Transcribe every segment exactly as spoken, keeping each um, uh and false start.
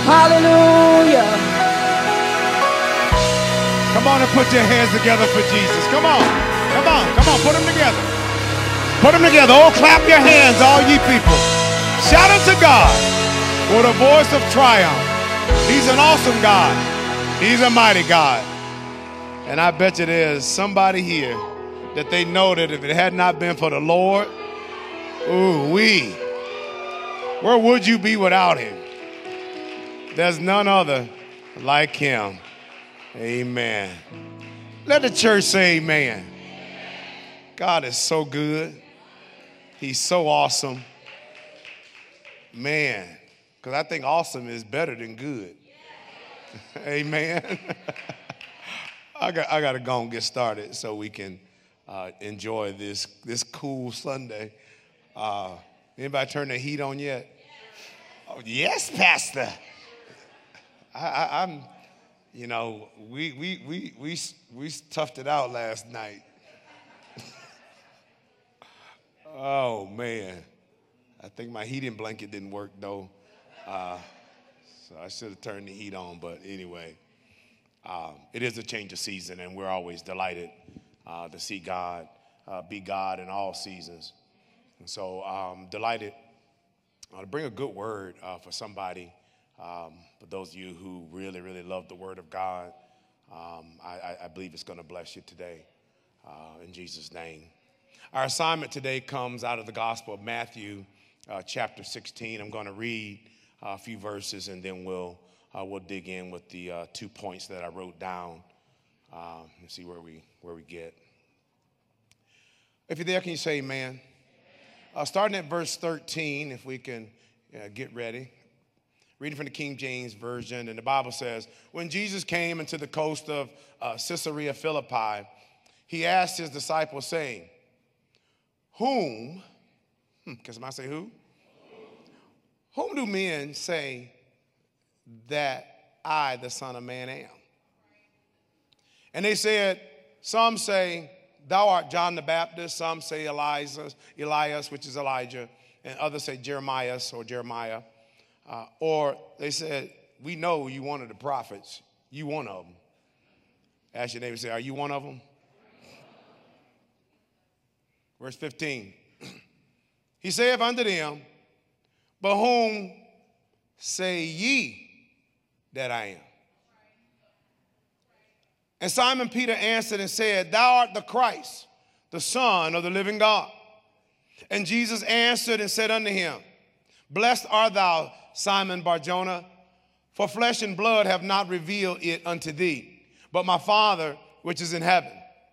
Hallelujah. Come on and put your hands together for Jesus. Come on. Come on. Come on. Put them together. Put them together. Oh, clap your hands, all ye people. Shout unto God with a voice of triumph. He's an awesome God. He's a mighty God. And I bet you there's somebody here that they know that if it had not been for the Lord, ooh, we, where would you be without him? There's none other like him. Amen. Let the church say amen. God is so good. He's so awesome. Man, because I think awesome is better than good. Amen. I got I got to go and get started so we can uh, enjoy this this cool Sunday. Uh, anybody turn the heat on yet? Oh, yes, Pastor. I, I, I'm, you know, we we we we we toughed it out last night. Oh man, I think my heating blanket didn't work though, uh, so I should have turned the heat on. But anyway, um, it is a change of season, and we're always delighted uh, to see God uh, be God in all seasons. And so, um, delighted uh, to bring a good word uh, for somebody. Um, for those of you who really, really love the Word of God, um, I, I believe it's going to bless you today uh, in Jesus' name. Our assignment today comes out of the Gospel of Matthew, uh, chapter sixteen. I'm going to read uh, a few verses, and then we'll uh, we'll dig in with the uh, two points that I wrote down um, and see where we where we get. If you're there, can you say amen? Uh, starting at verse thirteen, if we can uh, get ready. Reading from the King James Version, and the Bible says, when Jesus came into the coast of uh, Caesarea Philippi, he asked his disciples, saying, whom, hmm, can somebody say who? Whom do men say that I, the Son of Man, am? And they said, some say, thou art John the Baptist, some say Elias, Elias, which is Elijah, and others say Jeremiah or Jeremiah. Uh, or they said, we know you one of the prophets. You one of them. Ask your neighbor, say, are you one of them? Verse fifteen. He saith unto them, but whom say ye that I am? And Simon Peter answered and said, thou art the Christ, the Son of the living God. And Jesus answered and said unto him, blessed art thou, Simon Bar-Jonah, for flesh and blood have not revealed it unto thee, but my Father which is in heaven.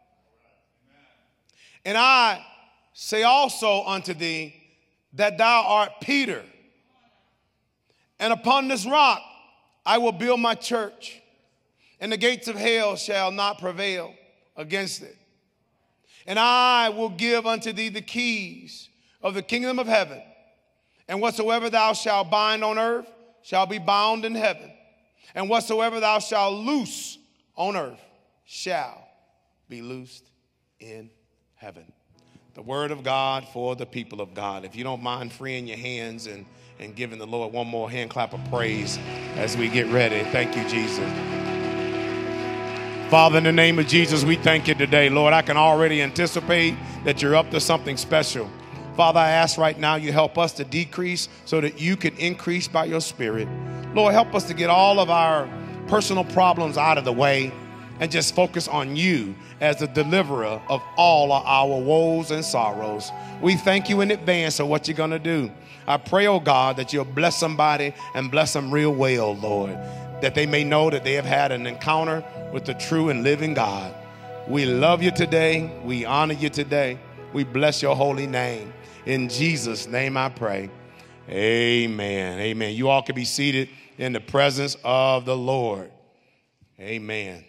And I say also unto thee that thou art Peter, and upon this rock I will build my church, and the gates of hell shall not prevail against it. And I will give unto thee the keys of the kingdom of heaven. And whatsoever thou shalt bind on earth shall be bound in heaven. And whatsoever thou shalt loose on earth shall be loosed in heaven. The word of God for the people of God. If you don't mind freeing your hands and, and giving the Lord one more hand clap of praise as we get ready. Thank you, Jesus. Father, in the name of Jesus, we thank you today. Lord, I can already anticipate that you're up to something special. Father, I ask right now you help us to decrease so that you can increase by your Spirit. Lord, help us to get all of our personal problems out of the way and just focus on you as the deliverer of all of our woes and sorrows. We thank you in advance for what you're going to do. I pray, oh God, that you'll bless somebody and bless them real well, Lord, that they may know that they have had an encounter with the true and living God. We love you today. We honor you today. We bless your holy name. In Jesus' name I pray. Amen. Amen. You all can be seated in the presence of the Lord. Amen.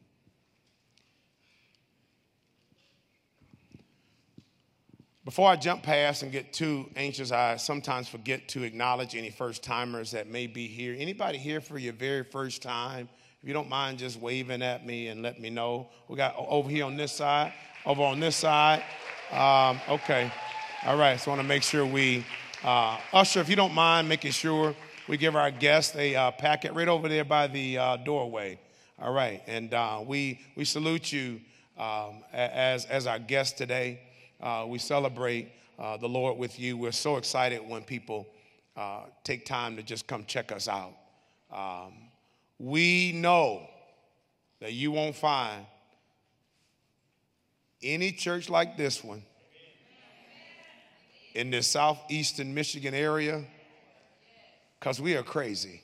Before I jump past and get too anxious, I sometimes forget to acknowledge any first-timers that may be here. Anybody here for your very first time? If you don't mind just waving at me and let me know. We got over here on this side, over on this side. Um, okay. All right, so I want to make sure we, uh, Usher, if you don't mind making sure we give our guests a uh, packet right over there by the uh, doorway. All right, and uh, we we salute you um, as as our guest today. Uh, we celebrate uh, the Lord with you. We're so excited when people uh, take time to just come check us out. Um, we know that you won't find any church like this one in the southeastern Michigan area, because we are crazy.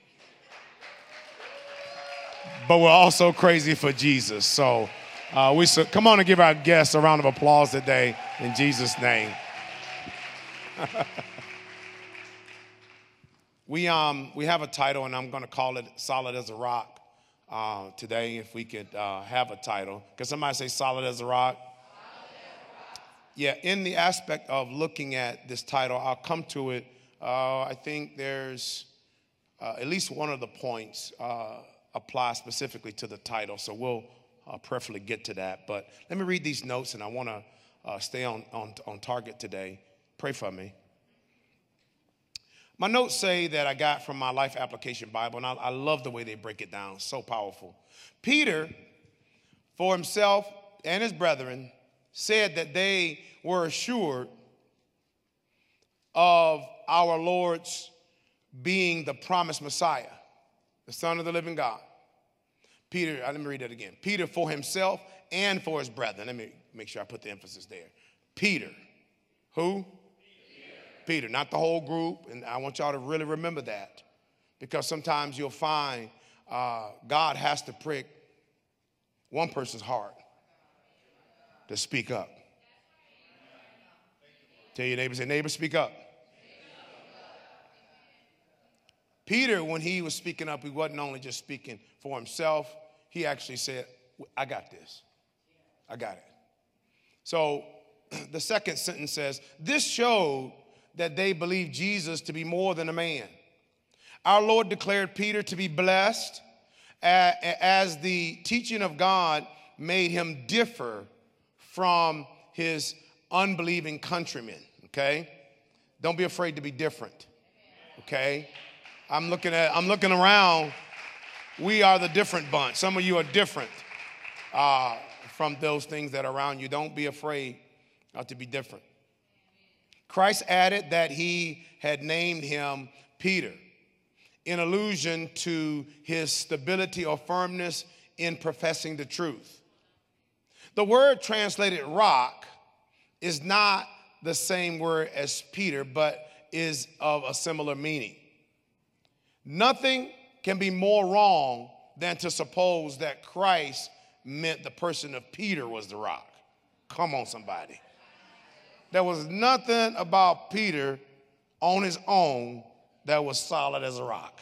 But we're also crazy for Jesus. So uh, we so, come on and give our guests a round of applause today in Jesus' name. we um we have a title, and I'm going to call it "Solid as a Rock" uh, today. If we could uh, have a title, can somebody say "Solid as a Rock"? Yeah, in the aspect of looking at this title, I'll come to it. Uh, I think there's uh, at least one of the points uh, apply specifically to the title, so we'll uh, preferably get to that. But let me read these notes, and I want to uh, stay on, on, on target today. Pray for me. My notes say that I got from my Life Application Bible, and I, I love the way they break it down. So powerful. Peter, for himself and his brethren, said that they were assured of our Lord's being the promised Messiah, the Son of the living God. Peter, let me read that again. Peter for himself and for his brethren. Let me make sure I put the emphasis there. Peter. Who? Peter. Peter, not the whole group. And I want y'all to really remember that, because sometimes you'll find uh, God has to prick one person's heart to speak up. Tell your neighbor, say, neighbor, speak up. Peter, when he was speaking up, he wasn't only just speaking for himself. He actually said, I got this. I got it. So the second sentence says, this showed that they believed Jesus to be more than a man. Our Lord declared Peter to be blessed as the teaching of God made him differ from his unbelieving countrymen, okay? Don't be afraid to be different, okay? I'm looking at, I'm looking around. We are the different bunch. Some of you are different uh, from those things that are around you. Don't be afraid uh, to be different. Christ added that he had named him Peter in allusion to his stability or firmness in professing the truth. The word translated rock is not the same word as Peter, but is of a similar meaning. Nothing can be more wrong than to suppose that Christ meant the person of Peter was the rock. Come on, somebody. There was nothing about Peter on his own that was solid as a rock.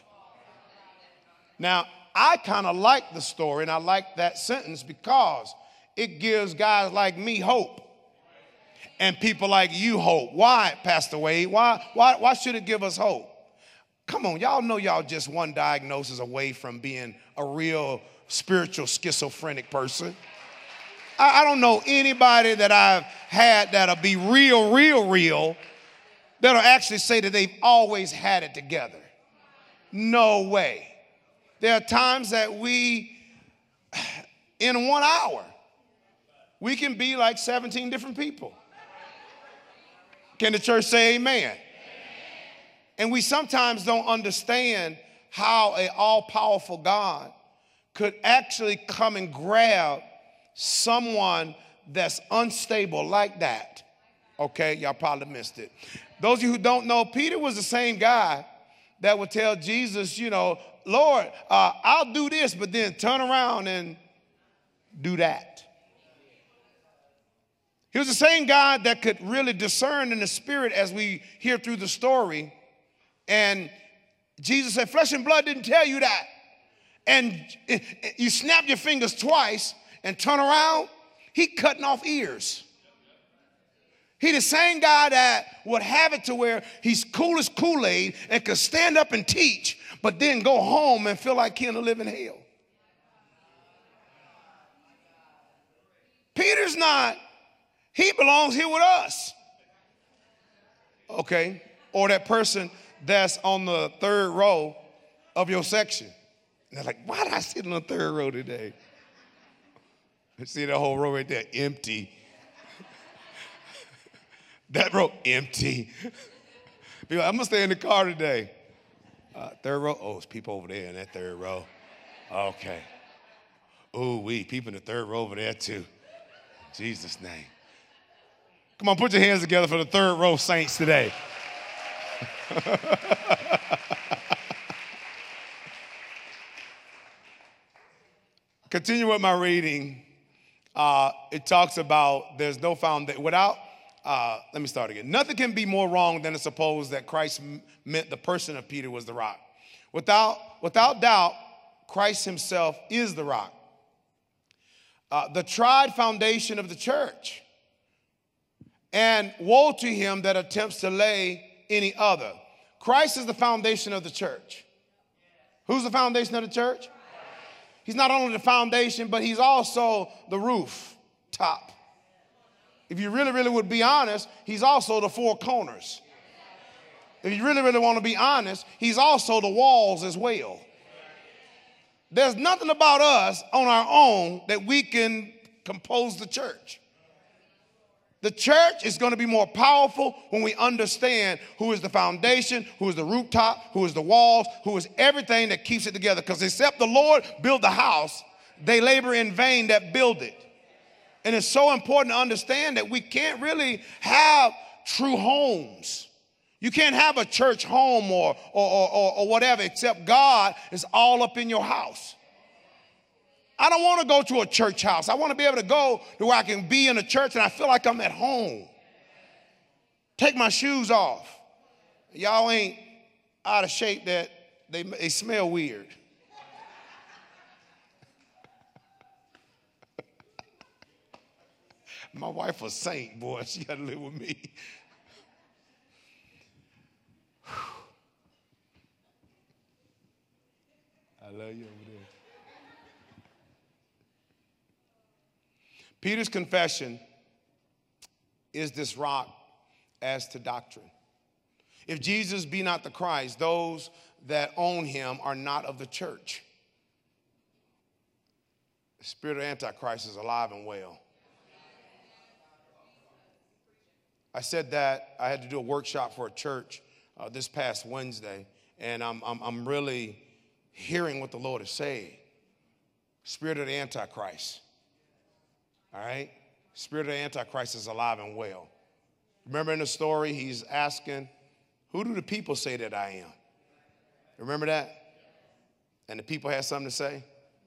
Now, I kind of like the story, and I like that sentence because it gives guys like me hope. And people like you hope. Why, Pastor Wade? Why, why, why should it give us hope? Come on, y'all know y'all just one diagnosis away from being a real spiritual schizophrenic person. I, I don't know anybody that I've had that'll be real, real, real, that'll actually say that they've always had it together. No way. There are times that we, in one hour, we can be like seventeen different people. Can the church say amen? Amen? And we sometimes don't understand how an all-powerful God could actually come and grab someone that's unstable like that. Okay, y'all probably missed it. Those of you who don't know, Peter was the same guy that would tell Jesus, you know, Lord, uh, I'll do this, but then turn around and do that. He was the same God that could really discern in the spirit, as we hear through the story. And Jesus said, flesh and blood didn't tell you that. And you snap your fingers twice and turn around, he cutting off ears. He the same guy that would have it to where he's cool as Kool-Aid and could stand up and teach, but then go home and feel like he in a living hell. Peter's not, he belongs here with us. Okay? Or that person that's on the third row of your section. And they're like, why did I sit on the third row today? See that whole row right there, empty. That row, empty. Be like, I'm going to stay in the car today. Uh, third row, oh, it's people over there in that third row. Okay. Ooh, we people in the third row over there too. In Jesus' name. Come on, put your hands together for the third row saints today. Continue with my reading. Uh, it talks about there's no foundation without. Uh, let me start again. Nothing can be more wrong than to suppose that Christ m- meant the person of Peter was the rock. Without, without doubt, Christ himself is the rock. Uh, the tried foundation of the church. And woe to him that attempts to lay any other. Christ is the foundation of the church. Who's the foundation of the church? He's not only the foundation, but he's also the roof top. If you really, really would be honest, he's also the four corners. If you really, really want to be honest, he's also the walls as well. There's nothing about us on our own that we can compose the church. The church is going to be more powerful when we understand who is the foundation, who is the rooftop, who is the walls, who is everything that keeps it together. Because except the Lord build the house, they labor in vain that build it. And it's so important to understand that we can't really have true homes. You can't have a church home or, or, or, or whatever except God is all up in your house. I don't want to go to a church house. I want to be able to go to where I can be in a church and I feel like I'm at home. Take my shoes off. Y'all ain't out of shape that they, they smell weird. My wife a saint, boy. She got to live with me. I love you over there. Peter's confession is this rock as to doctrine. If Jesus be not the Christ, those that own him are not of the church. The spirit of Antichrist is alive and well. I said that I had to do a workshop for a church uh, this past Wednesday, and I'm, I'm, I'm really hearing what the Lord is saying. Spirit of the Antichrist. All right? Spirit of the Antichrist is alive and well. Remember in the story, he's asking, who do the people say that I am? Remember that? And the people had something to say.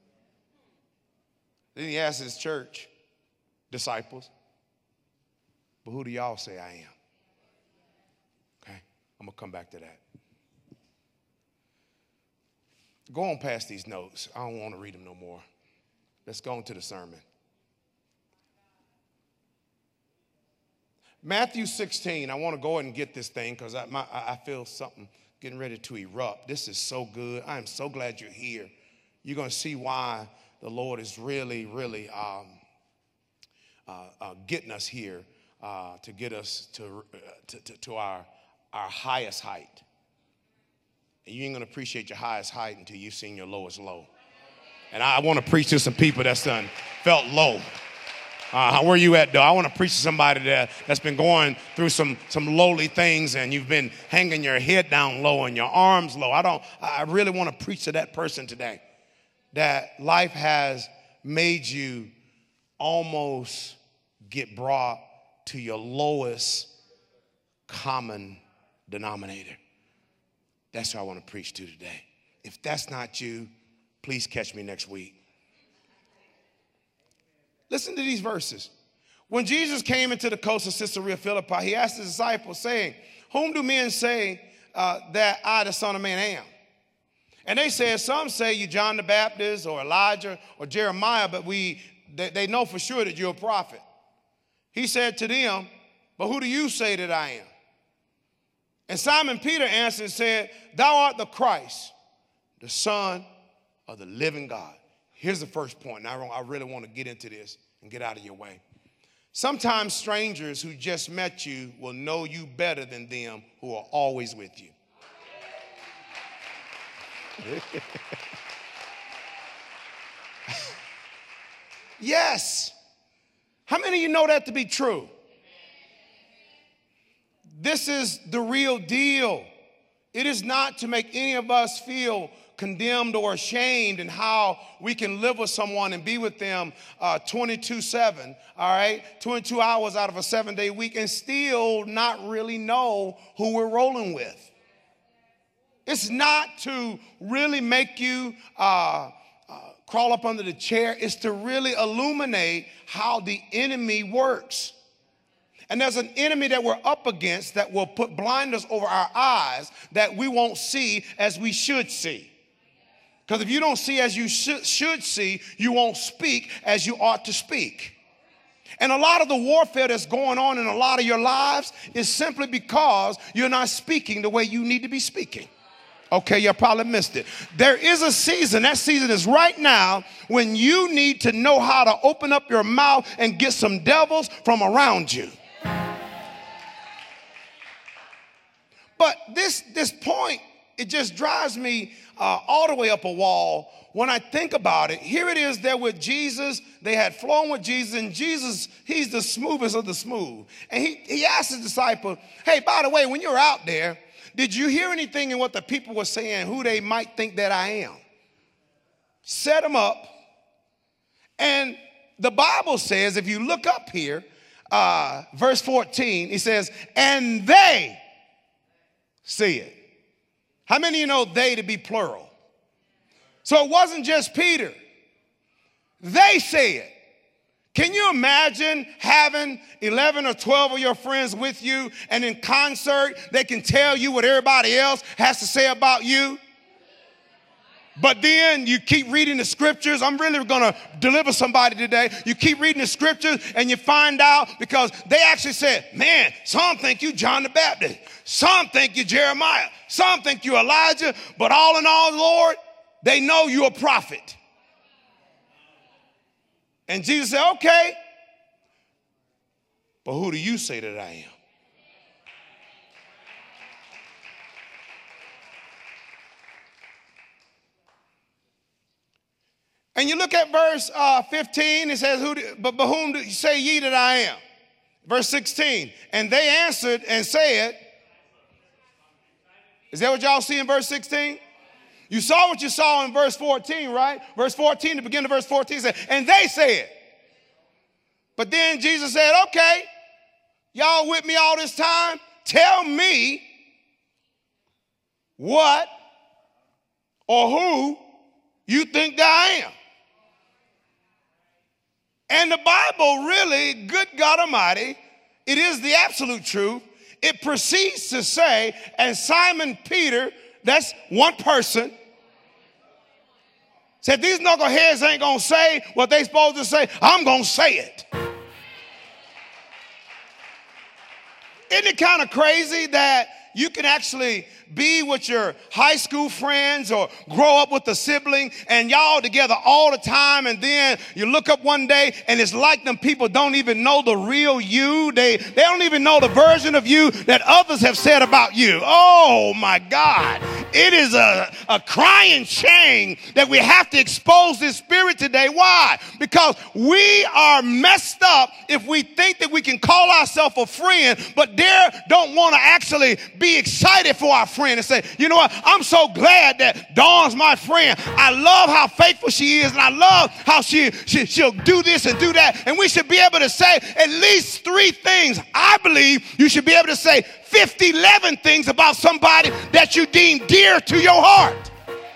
Then he asked his church disciples, but who do y'all say I am? Okay, I'm going to come back to that. Go on past these notes. I don't want to read them no more. Let's go on to the sermon. Matthew sixteen, I want to go ahead and get this thing because I, my, I feel something getting ready to erupt. This is so good. I am so glad you're here. You're going to see why the Lord is really, really um, uh, uh, getting us here uh, to get us to, uh, to, to, to our, our highest height. And you ain't going to appreciate your highest height until you've seen your lowest low. And I want to preach to some people that's done felt low. Uh, where you at, though? I want to preach to somebody that, that's been going through some, some lowly things and you've been hanging your head down low and your arms low. I don't. I really want to preach to that person today that life has made you almost get brought to your lowest common denominator. That's what I want to preach to today. If that's not you, please catch me next week. Listen to these verses. When Jesus came into the coast of Caesarea Philippi, he asked his disciples, saying, whom do men say uh, that I, the Son of Man, am? And they said, some say you John the Baptist or Elijah or Jeremiah, but we they, they know for sure that you're a prophet. He said to them, but who do you say that I am? And Simon Peter answered and said, thou art the Christ, the Son of the living God. Here's the first point, and I really want to get into this and get out of your way. Sometimes strangers who just met you will know you better than them who are always with you. Yes. How many of you know that to be true? This is the real deal. It is not to make any of us feel condemned or ashamed in how we can live with someone and be with them uh, twenty-two seven, all right, twenty-two hours out of a seven-day week and still not really know who we're rolling with. It's not to really make you uh, uh, crawl up under the chair. It's to really illuminate how the enemy works. And there's an enemy that we're up against that will put blinders over our eyes that we won't see as we should see. Because if you don't see as you should, should see, you won't speak as you ought to speak. And a lot of the warfare that's going on in a lot of your lives is simply because you're not speaking the way you need to be speaking. Okay, you probably missed it. There is a season, that season is right now, when you need to know how to open up your mouth and get some devils from around you. But this, this point, it just drives me uh, all the way up a wall when I think about it. Here it is there with Jesus. They had flown with Jesus, and Jesus, he's the smoothest of the smooth. And he, he asked his disciple, hey, by the way, when you're out there, did you hear anything in what the people were saying, who they might think that I am? Set them up. And the Bible says, if you look up here, uh, verse fourteen, he says, and they see it. How many of you know they to be plural? So it wasn't just Peter. They say it. Can you imagine having eleven or twelve of your friends with you, and in concert they can tell you what everybody else has to say about you? But then you keep reading the scriptures. I'm really going to deliver somebody today. You keep reading the scriptures and you find out, because they actually said, man, some think you John the Baptist. Some think you Jeremiah. Some think you Elijah. But all in all, Lord, they know you're a prophet. And Jesus said, okay, but who do you say that I am? And you look at verse uh, fifteen, it says, "Who? Do, but, but whom do you say ye that I am?" Verse sixteen, and they answered and said, is that what y'all see in verse sixteen? You saw what you saw in verse fourteen, right? Verse fourteen, the beginning of verse fourteen said, and they said. But then Jesus said, okay, y'all with me all this time? Tell me what or who you think that I am. And the Bible really, good God Almighty, it is the absolute truth. It proceeds to say, and Simon Peter, that's one person, said, these knuckleheads ain't going to say what they supposed to say. I'm going to say it. Isn't it kind of crazy that you can actually be with your high school friends or grow up with a sibling and y'all together all the time, and then you look up one day and it's like them people don't even know the real you. They, they don't even know the version of you that others have said about you. Oh my God. It is a, a crying shame that we have to expose this spirit today. Why? Because we are messed up if we think that we can call ourselves a friend, but dare don't want to actually be excited for our friend and say, you know what, I'm so glad that Dawn's my friend. I love how faithful she is, and I love how she, she, she'll do this and do that. And we should be able to say at least three things. I believe you should be able to say fifty, eleven things about somebody that you deem dear to your heart.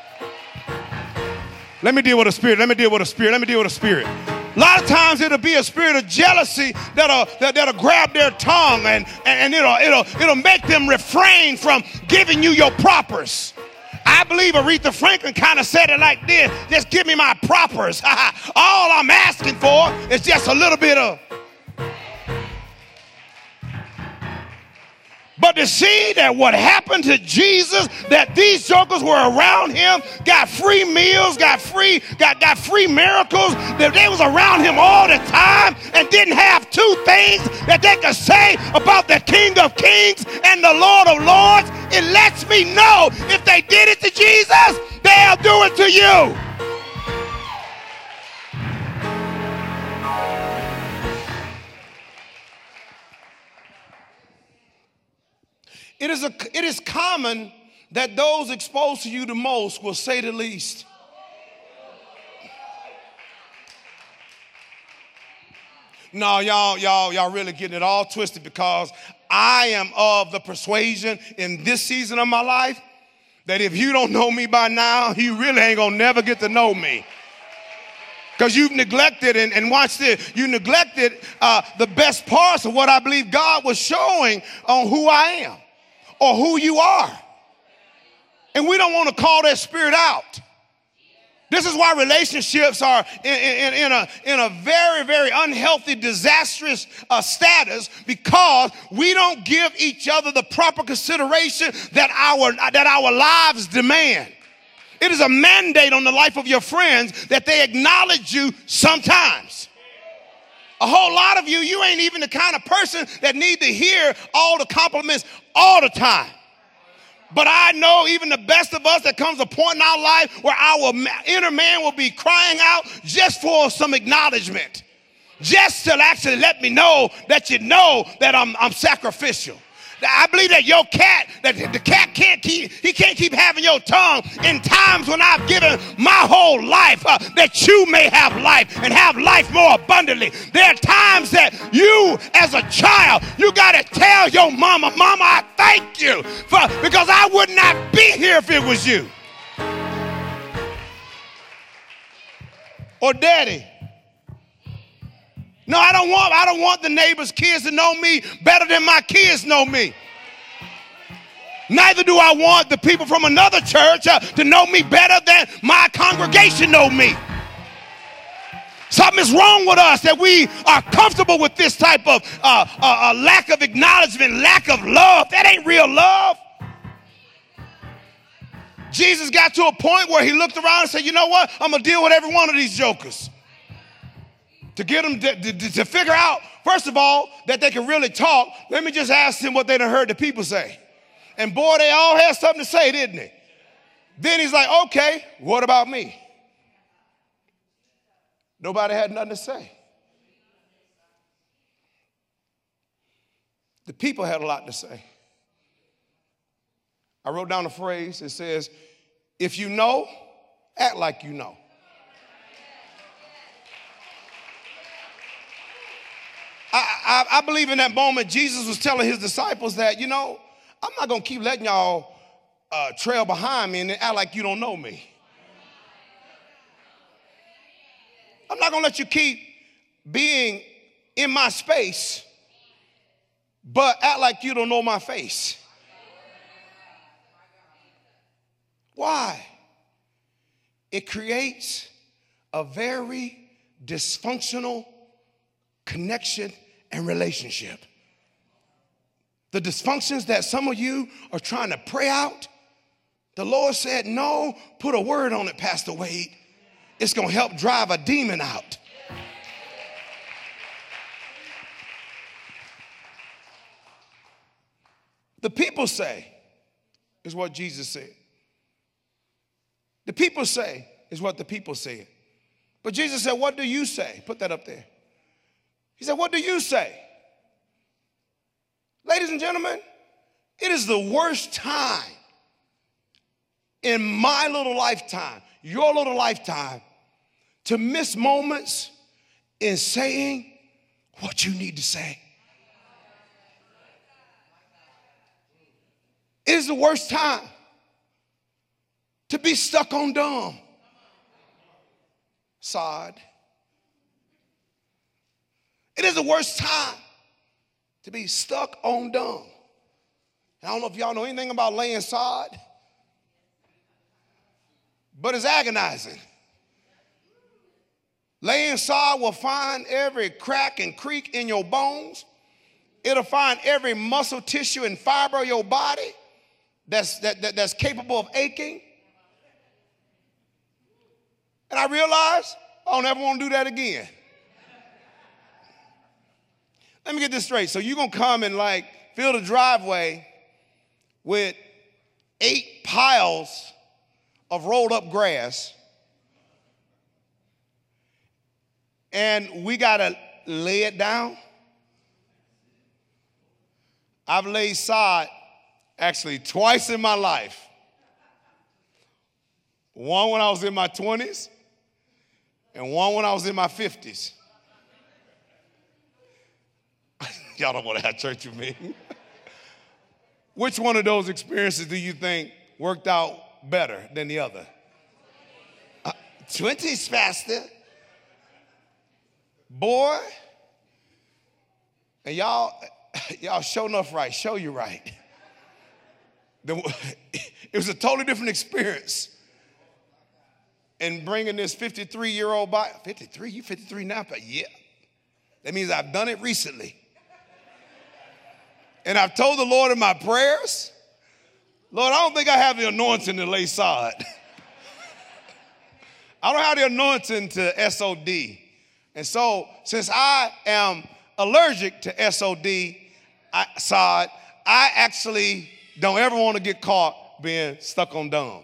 Let me deal with a spirit. Let me deal with a spirit. Let me deal with a spirit. A lot of times it'll be a spirit of jealousy that'll, that, that'll grab their tongue, and, and it'll, it'll, it'll make them refrain from giving you your propers. I believe Aretha Franklin kind of said it like this: just give me my propers. All I'm asking for is just a little bit of. But to see that what happened to Jesus, that these jokers were around him, got free meals, got free, got, got free miracles, that they was around him all the time and didn't have two things that they could say about the King of Kings and the Lord of Lords, it lets me know if they did it to Jesus, they'll do it to you. It is, a, it is common that those exposed to you the most will say the least. No, y'all, y'all, y'all really getting it all twisted, because I am of the persuasion in this season of my life that if you don't know me by now, you really ain't gonna never get to know me. Because you've neglected, and, and watch this, you neglected uh, the best parts of what I believe God was showing on who I am. Or who you are. And we don't want to call that spirit out. This is why relationships are in, in, in, a, in a very, very unhealthy, disastrous uh, status, because we don't give each other the proper consideration that our, that our lives demand. It is a mandate on the life of your friends that they acknowledge you sometimes. A whole lot of you, you ain't even the kind of person that need to hear all the compliments all the time. But I know even the best of us, there comes a point in our life where our inner man will be crying out just for some acknowledgement. Just to actually let me know that you know that I'm, I'm sacrificial. I believe that your cat, that the cat can't keep, he can't keep having your tongue in times when I've given my whole life uh, that you may have life and have life more abundantly. There are times that you as a child, you got to tell your mama, mama, I thank you for, because I would not be here if it was you. Or daddy. No, I don't want, I don't want the neighbor's kids to know me better than my kids know me. Neither do I want the people from another church uh, to know me better than my congregation know me. Something is wrong with us that we are comfortable with this type of uh, uh, uh, lack of acknowledgement, lack of love. That ain't real love. Jesus got to a point where he looked around and said, you know what? I'm going to deal with every one of these jokers. To get them to, to, to figure out, first of all, that they can really talk, let me just ask them what they done heard the people say. And boy, they all had something to say, didn't they? Then he's like, okay, what about me? Nobody had nothing to say. The people had a lot to say. I wrote down a phrase that says, if you know, act like you know. I, I, I believe in that moment Jesus was telling his disciples that, you know, I'm not going to keep letting y'all uh, trail behind me and act like you don't know me. I'm not going to let you keep being in my space, but act like you don't know my face. Why? It creates a very dysfunctional connection and relationship. The dysfunctions that some of you are trying to pray out, the Lord said, no, put a word on it, Pastor Wade. It's going to help drive a demon out. The people say, is what Jesus said. The people say, is what the people said. But Jesus said, what do you say? Put that up there. He said, what do you say? Ladies and gentlemen, it is the worst time in my little lifetime, your little lifetime, to miss moments in saying what you need to say. It is the worst time to be stuck on dumb. Sod. It is the worst time to be stuck on dumb. I don't know if y'all know anything about laying sod, but it's agonizing. Laying sod will find every crack and creak in your bones. It'll find every muscle tissue and fiber of your body that's, that, that, that's capable of aching. And I realized I don't ever want to do that again. Let me get this straight. So you're going to come and like fill the driveway with eight piles of rolled up grass, and we got to lay it down? I've laid sod actually twice in my life. One when I was in my twenties and one when I was in my fifties. Y'all don't want to have church with me. Which one of those experiences do you think worked out better than the other? Uh, twenties faster. Boy, and y'all, y'all show enough right, show you right. The, it was a totally different experience. And bringing this fifty-three-year-old body, fifty-three, you fifty-three now? But yeah, that means I've done it recently. And I've told the Lord in my prayers, Lord, I don't think I have the anointing to lay sod. I don't have the anointing to S O D. And so, since I am allergic to S O D I, sod, I actually don't ever want to get caught being stuck on dung.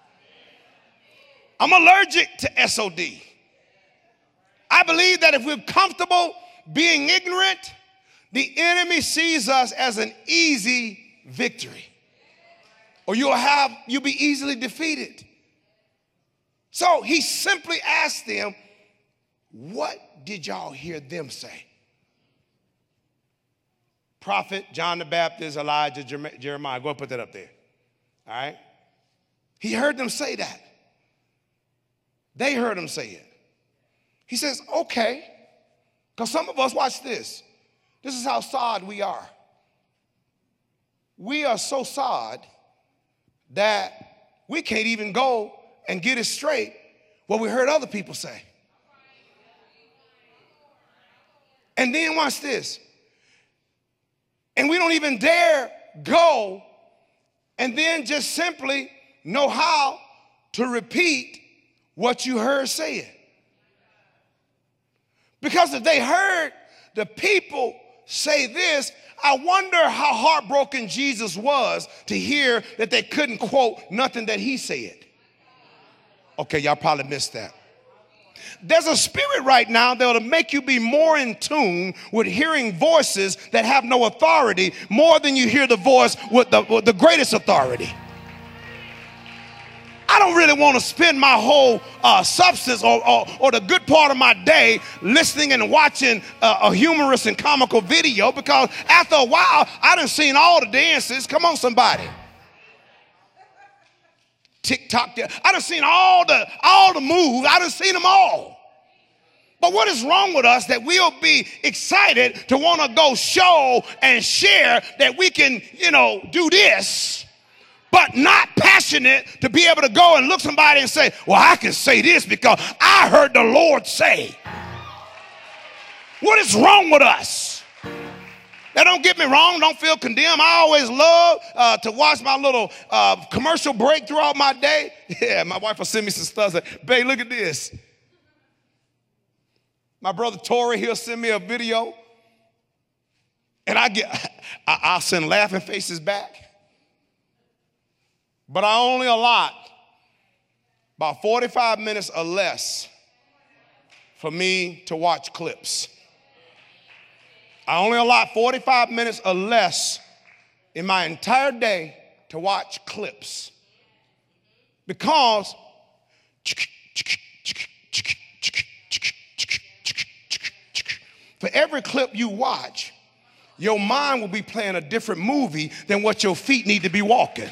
I'm allergic to S O D. I believe that if we're comfortable being ignorant, the enemy sees us as an easy victory. Or you'll have, you'll be easily defeated. So he simply asked them, what did y'all hear them say? Prophet, John the Baptist, Elijah, Jeremiah. Go and put that up there. All right? He heard them say that. They heard him say it. He says, okay. Because some of us, watch this. This is how sod we are. We are so sod that we can't even go and get it straight what we heard other people say. And then watch this. And we don't even dare go and then just simply know how to repeat what you heard said. Because if they heard the people say this, I wonder how heartbroken Jesus was to hear that they couldn't quote nothing that he said. Okay, y'all probably missed that. There's a spirit right now that will make you be more in tune with hearing voices that have no authority more than you hear the voice with the, with the greatest authority. I don't really want to spend my whole uh, substance or, or, or the good part of my day listening and watching uh, a humorous and comical video, because after a while, I done seen all the dances. Come on, somebody. TikTok. I done seen all the, all the moves. I done seen them all. But what is wrong with us that we'll be excited to want to go show and share that we can, you know, do this, but not passionate to be able to go and look somebody and say, well, I can say this because I heard the Lord say. What is wrong with us? Now, don't get me wrong. Don't feel condemned. I always love uh, to watch my little uh, commercial break throughout my day. Yeah, my wife will send me some stuff. Say, babe, look at this. My brother Tori, he'll send me a video. And I get, I, I'll send laughing faces back. But I only allot about forty-five minutes or less for me to watch clips. I only allot forty-five minutes or less in my entire day to watch clips. Because for every clip you watch, your mind will be playing a different movie than what your feet need to be walking.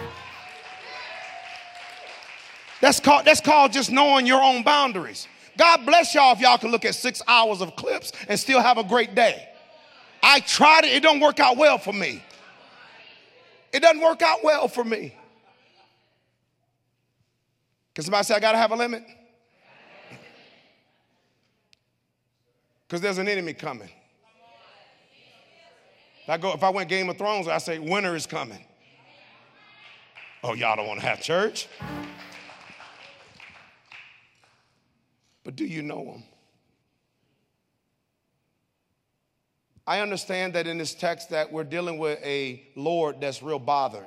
That's called, that's called just knowing your own boundaries. God bless y'all if y'all can look at six hours of clips and still have a great day. I tried it. It don't work out well for me. It doesn't work out well for me. Can somebody say I got to have a limit? Because there's an enemy coming. If I go, if I went Game of Thrones, I say winter is coming. Oh, y'all don't want to have church? But do you know him? I understand that in this text that we're dealing with a Lord that's real bothered.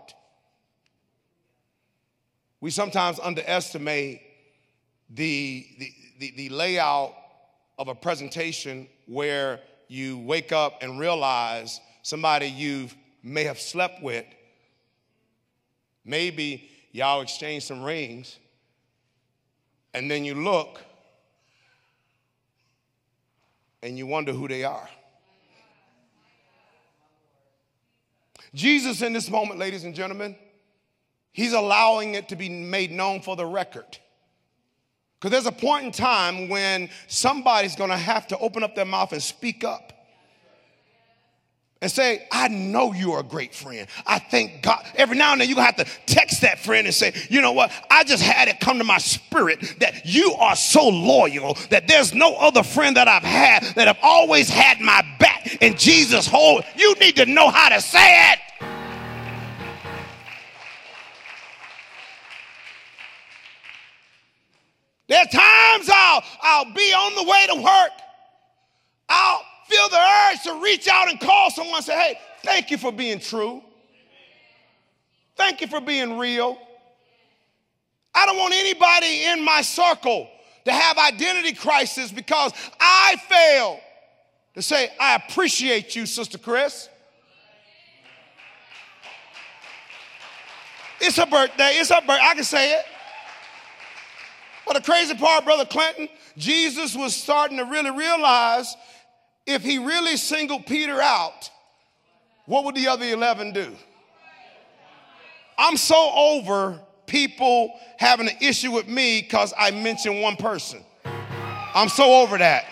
We sometimes underestimate the, the, the, the layout of a presentation where you wake up and realize somebody you may have slept with. Maybe y'all exchanged some rings, and then you look and you wonder who they are. Jesus in this moment, ladies and gentlemen, he's allowing it to be made known for the record. Because there's a point in time when somebody's going to have to open up their mouth and speak up and say, I know you're a great friend. I thank God. Every now and then you're going to have to text that friend and say, you know what? I just had it come to my spirit that you are so loyal that there's no other friend that I've had that have always had my back. And Jesus hold, you need to know how to say it. There are times I'll, I'll be on the way to work. I'll feel the urge to reach out and call someone and say, hey, thank you for being true. Thank you for being real. I don't want anybody in my circle to have identity crisis because I fail to say, I appreciate you, Sister Chris. It's her birthday. It's her birthday. I can say it. But the crazy part, Brother Clinton, Jesus was starting to really realize if he really singled Peter out, what would the other eleven do? I'm so over people having an issue with me because I mentioned one person. I'm so over that.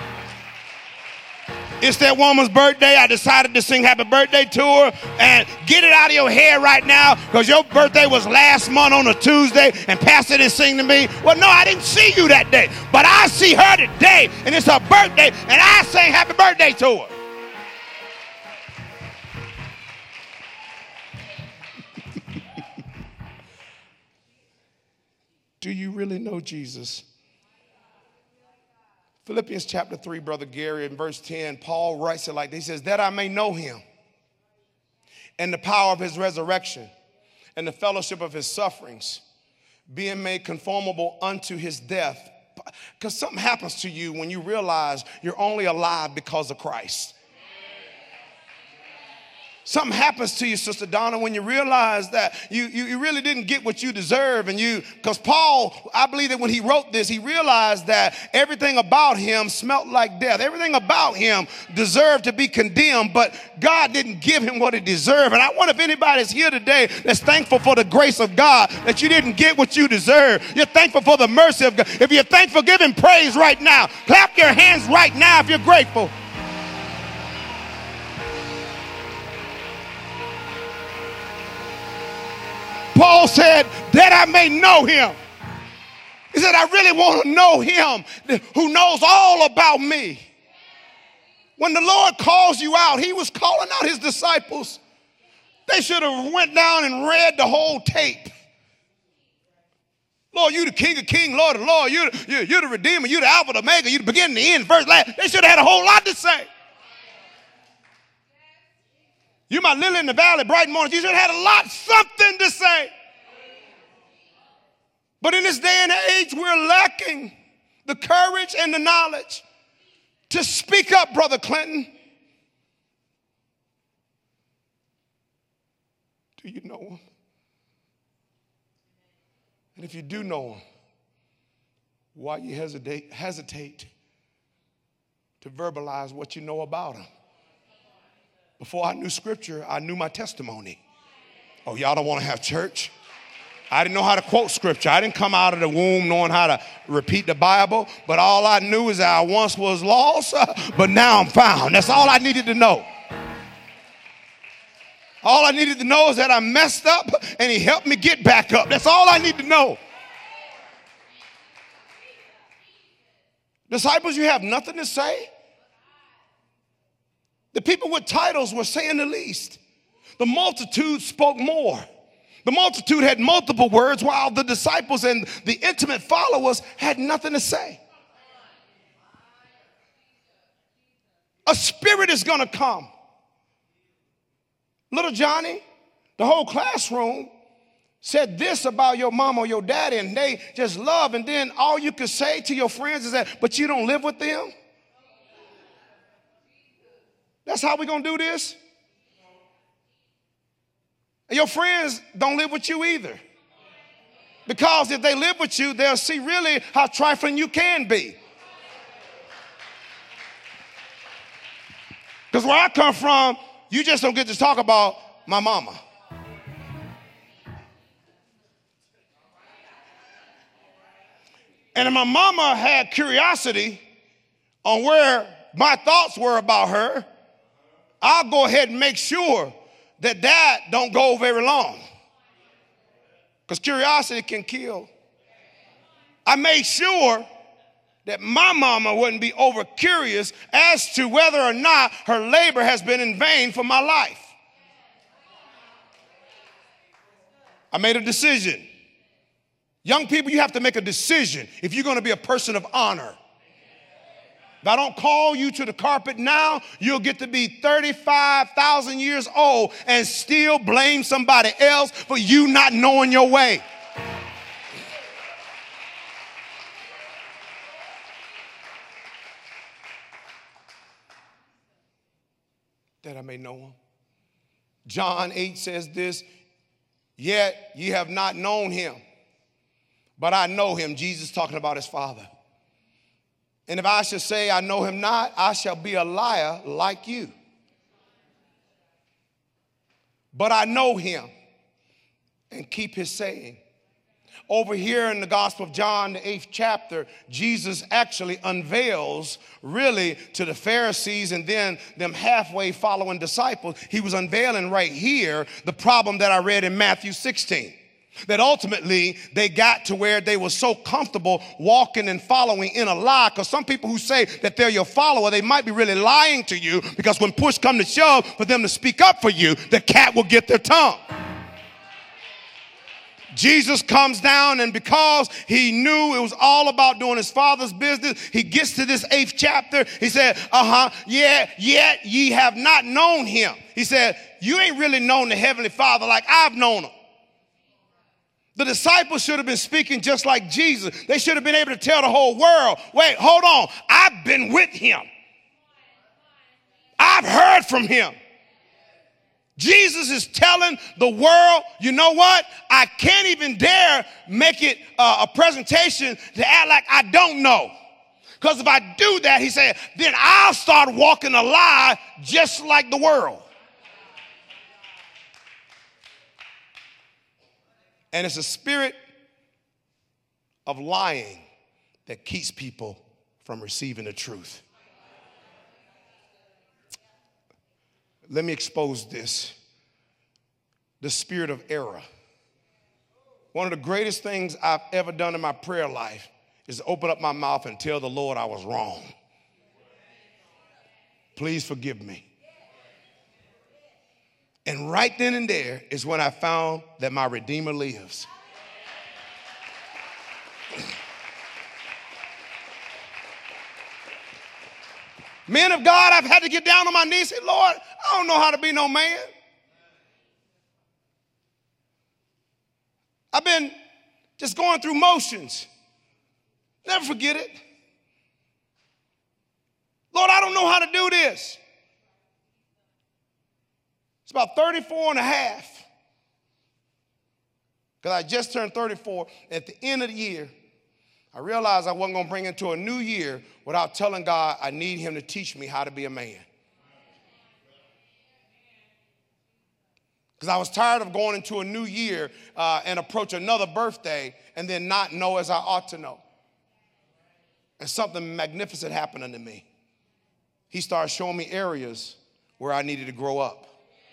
It's that woman's birthday. I decided to sing happy birthday to her and get it out of your head right now because your birthday was last month on a Tuesday and Pastor didn't sing to me. Well, no, I didn't see you that day, but I see her today and it's her birthday and I sang happy birthday to her. Do you really know Jesus? Philippians chapter three, Brother Gary, in verse ten, Paul writes it like this. He says, that I may know him and the power of his resurrection and the fellowship of his sufferings, being made conformable unto his death. Because something happens to you when you realize you're only alive because of Christ. Something happens to you, Sister Donna, when you realize that you, you, you really didn't get what you deserve. And you, because Paul, I believe that when he wrote this, he realized that everything about him smelt like death. Everything about him deserved to be condemned, but God didn't give him what he deserved. And I wonder if anybody's here today that's thankful for the grace of God, that you didn't get what you deserve. You're thankful for the mercy of God. If you're thankful, give him praise right now. Clap your hands right now if you're grateful. Paul said, that I may know him. He said, I really want to know him who knows all about me. When the Lord calls you out, he was calling out his disciples. They should have went down and read the whole tape. Lord, you the King of Kings, Lord of Lords. You're, you're, you're the Redeemer. You're the Alpha, the Omega. You're the beginning, the end, first, last. They should have had a whole lot to say. You're my lily in the valley, bright morning. You should have had a lot, something to say. But in this day and age, we're lacking the courage and the knowledge to speak up, Brother Clinton. Do you know him? And if you do know him, why you hesitate, hesitate to verbalize what you know about him? Before I knew scripture, I knew my testimony. Oh, y'all don't want to have church? I didn't know how to quote scripture. I didn't come out of the womb knowing how to repeat the Bible, but all I knew is that I once was lost, but now I'm found. That's all I needed to know. All I needed to know is that I messed up and he helped me get back up. That's all I need to know. Disciples, you have nothing to say? The The people with titles were saying the least. The multitude spoke more. The multitude had multiple words, while the disciples and the intimate followers had nothing to say. A spirit is going to come. Little Johnny, the whole classroom said this about your mom or your daddy, and they just love, and then all you can say to your friends is that, but you don't live with them? That's how we're going to do this? And your friends don't live with you either. Because if they live with you, they'll see really how trifling you can be. Because where I come from, you just don't get to talk about my mama. And if my mama had curiosity on where my thoughts were about her, I'll go ahead and make sure that dad don't go very long. Because curiosity can kill. I made sure that my mama wouldn't be over curious as to whether or not her labor has been in vain for my life. I made a decision. Young people, you have to make a decision if you're going to be a person of honor. If I don't call you to the carpet now, you'll get to be thirty-five thousand years old and still blame somebody else for you not knowing your way. That I may know him. John eight says this, yet ye have not known him, but I know him. Jesus talking about his Father. And if I should say I know him not, I shall be a liar like you. But I know him and keep his saying. Over here in the Gospel of John, the eighth chapter, Jesus actually unveils really to the Pharisees and then them halfway following disciples. He was unveiling right here the problem that I read in Matthew sixteen. That ultimately they got to where they were so comfortable walking and following in a lie. Because some people who say that they're your follower, they might be really lying to you, because when push comes to shove for them to speak up for you, the cat will get their tongue. Jesus comes down, and because he knew it was all about doing his Father's business, he gets to this eighth chapter. He said, uh-huh, yeah, yet ye have not known him. He said, you ain't really known the Heavenly Father like I've known him. The disciples should have been speaking just like Jesus. They should have been able to tell the whole world, wait, hold on, I've been with him. I've heard from him. Jesus is telling the world, you know what? I can't even dare make it uh, a presentation to act like I don't know. Because if I do that, he said, then I'll start walking a lie just like the world. And it's a spirit of lying that keeps people from receiving the truth. Let me expose this. The spirit of error. One of the greatest things I've ever done in my prayer life is to open up my mouth and tell the Lord I was wrong. Please forgive me. And right then and there is when I found that my Redeemer lives. Men of God, I've had to get down on my knees and say, Lord, I don't know how to be no man. I've been just going through motions. Never forget it. Lord, I don't know how to do this. It's about thirty-four and a half. Because I just turned thirty-four. At the end of the year, I realized I wasn't going to bring into a new year without telling God I need him to teach me how to be a man. Because I was tired of going into a new year uh, and approach another birthday and then not know as I ought to know. And something magnificent happened unto me. He started showing me areas where I needed to grow up.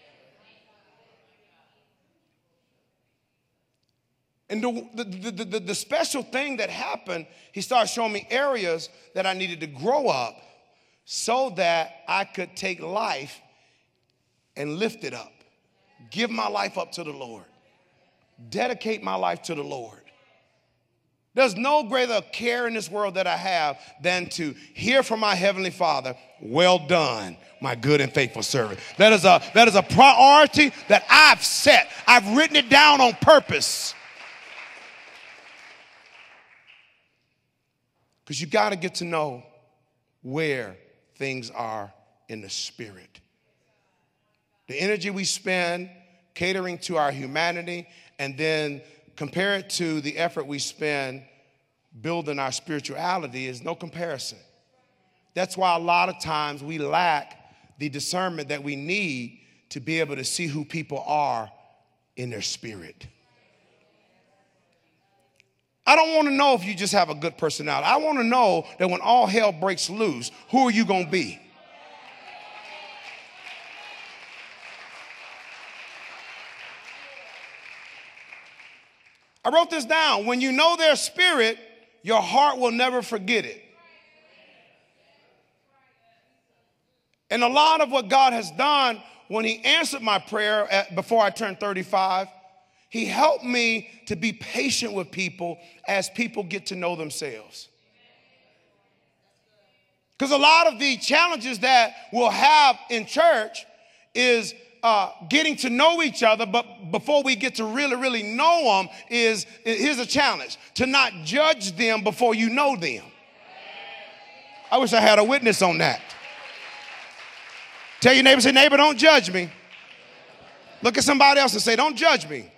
And the, the, the, the, the special thing that happened, he started showing me areas that I needed to grow up so that I could take life and lift it up, give my life up to the Lord, dedicate my life to the Lord. There's no greater care in this world that I have than to hear from my Heavenly Father, well done, my good and faithful servant. That is a, that is a priority that I've set. I've written it down on purpose. Because you got to get to know where things are in the spirit. The energy we spend catering to our humanity, and then compare it to the effort we spend building our spirituality, is no comparison. That's why a lot of times we lack the discernment that we need to be able to see who people are in their spirit. I don't want to know if you just have a good personality. I want to know that when all hell breaks loose, who are you going to be? I wrote this down. When you know their spirit, your heart will never forget it. And a lot of what God has done when he answered my prayer at, before I turned thirty-five, he helped me to be patient with people as people get to know themselves. Because a lot of the challenges that we'll have in church is uh, getting to know each other, but before we get to really, really know them, is here's a challenge: to not judge them before you know them. I wish I had a witness on that. Tell your neighbor, say, neighbor, don't judge me. Look at somebody else and say, don't judge me.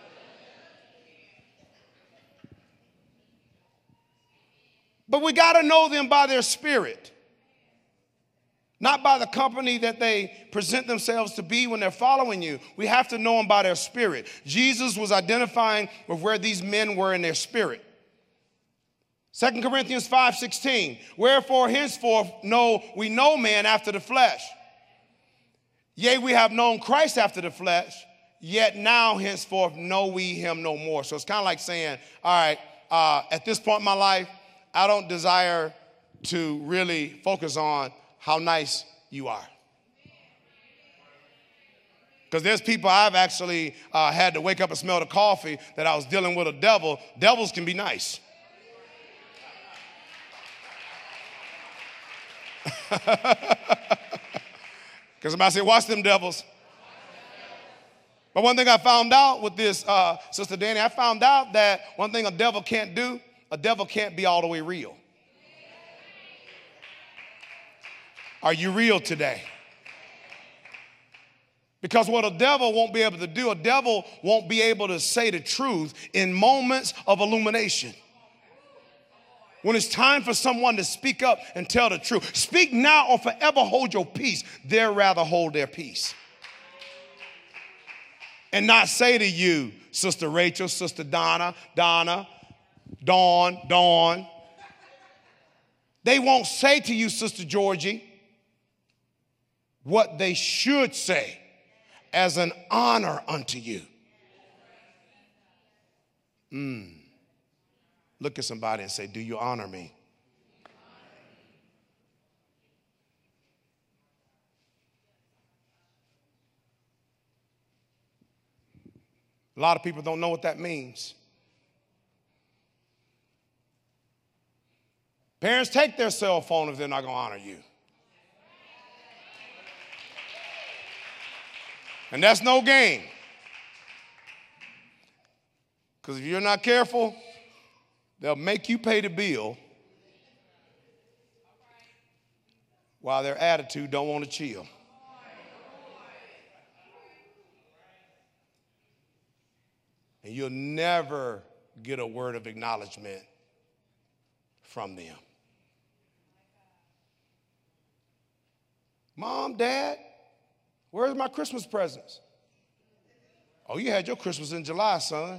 But we got to know them by their spirit, not by the company that they present themselves to be when they're following you. We have to know them by their spirit. Jesus was identifying with where these men were in their spirit. Second Corinthians five sixteen, wherefore henceforth know we know man after the flesh. Yea, we have known Christ after the flesh, yet now henceforth know we him no more. So it's kind of like saying, all right, uh, at this point in my life, I don't desire to really focus on how nice you are. Because there's people I've actually uh, had to wake up and smell the coffee that I was dealing with a devil. Devils can be nice. Because somebody said, watch them devils. But one thing I found out with this, uh, Sister Danny, I found out that one thing a devil can't do, a devil can't be all the way real. Are you real today? Because what a devil won't be able to do, a devil won't be able to say the truth in moments of illumination. When it's time for someone to speak up and tell the truth. Speak now or forever hold your peace. They'd rather hold their peace. And not say to you, Sister Rachel, Sister Donna, Donna, Dawn, Dawn. They won't say to you, Sister Georgie, what they should say as an honor unto you. Mm. Look at somebody and say, do you honor me? A lot of people don't know what that means. Parents, take their cell phone if they're not going to honor you. And that's no game. Because if you're not careful, they'll make you pay the bill while their attitude don't want to chill. And you'll never get a word of acknowledgement from them. Mom, Dad, where's my Christmas presents? Oh, you had your Christmas in July, son.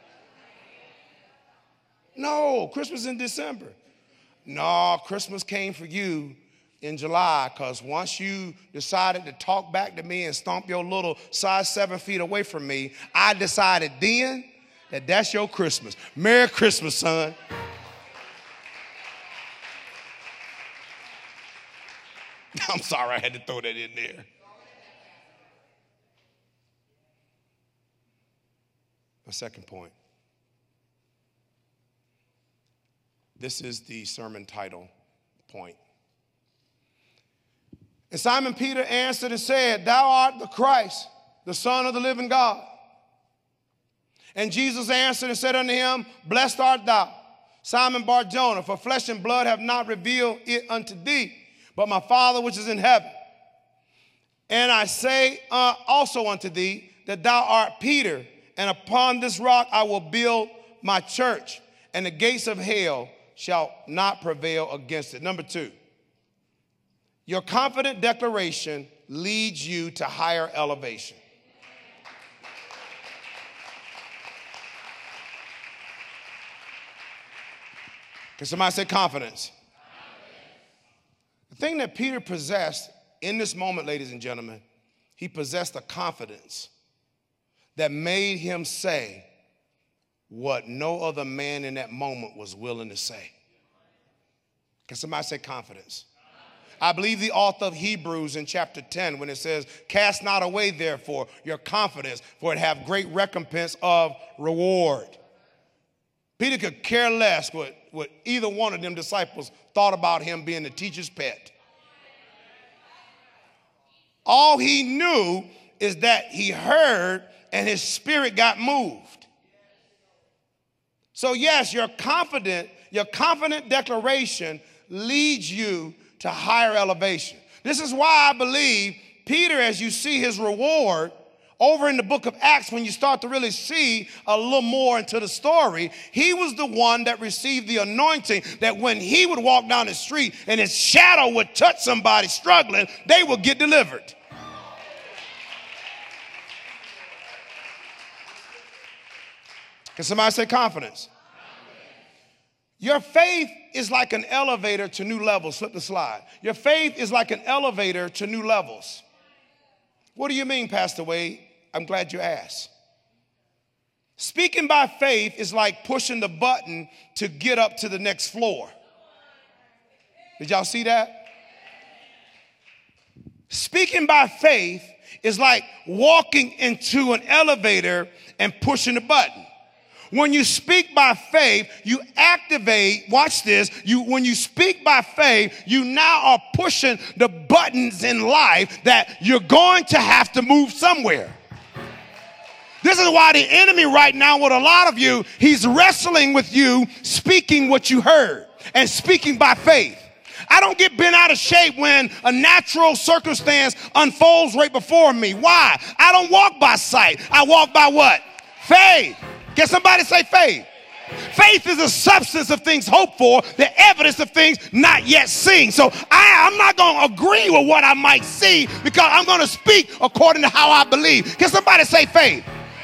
No, Christmas in December. No, Christmas came for you in July, because once you decided to talk back to me and stomp your little size seven feet away from me, I decided then that that's your Christmas. Merry Christmas, son. I'm sorry I had to throw that in there. My second point. This is the sermon title point. And Simon Peter answered and said, Thou art the Christ, the Son of the living God. And Jesus answered and said unto him, Blessed art thou, Simon Bar-Jonah, for flesh and blood have not revealed it unto thee, but my Father which is in heaven. And I say uh, also unto thee that thou art Peter, and upon this rock I will build my church, and the gates of hell shall not prevail against it. Number two, your confident declaration leads you to higher elevation. Can somebody say confidence? The thing that Peter possessed in this moment, ladies and gentlemen, he possessed a confidence that made him say what no other man in that moment was willing to say. Can somebody say confidence? I believe the author of Hebrews in chapter ten, when it says, Cast not away, therefore, your confidence, for it have great recompense of reward. Peter could care less what, what either one of them disciples thought about him being the teacher's pet. All he knew is that he heard and his spirit got moved. So yes, your confident, your confident declaration leads you to higher elevation. This is why I believe Peter, as you see his reward over in the book of Acts, when you start to really see a little more into the story, he was the one that received the anointing that when he would walk down the street and his shadow would touch somebody struggling, they would get delivered. Can somebody say confidence? Your faith is like an elevator to new levels. Flip the slide. Your faith is like an elevator to new levels. What do you mean, Pastor Wade? I'm glad you asked. Speaking by faith is like pushing the button to get up to the next floor. Did y'all see that? Speaking by faith is like walking into an elevator and pushing the button. When you speak by faith, you activate, watch this, you when you speak by faith, you now are pushing the buttons in life that you're going to have to move somewhere. This is why the enemy right now with a lot of you, he's wrestling with you, speaking what you heard and speaking by faith. I don't get bent out of shape when a natural circumstance unfolds right before me. Why? I don't walk by sight. I walk by what? Faith. Can somebody say faith? Faith is the substance of things hoped for, the evidence of things not yet seen. So I, I'm not going to agree with what I might see because I'm going to speak according to how I believe. Can somebody say faith?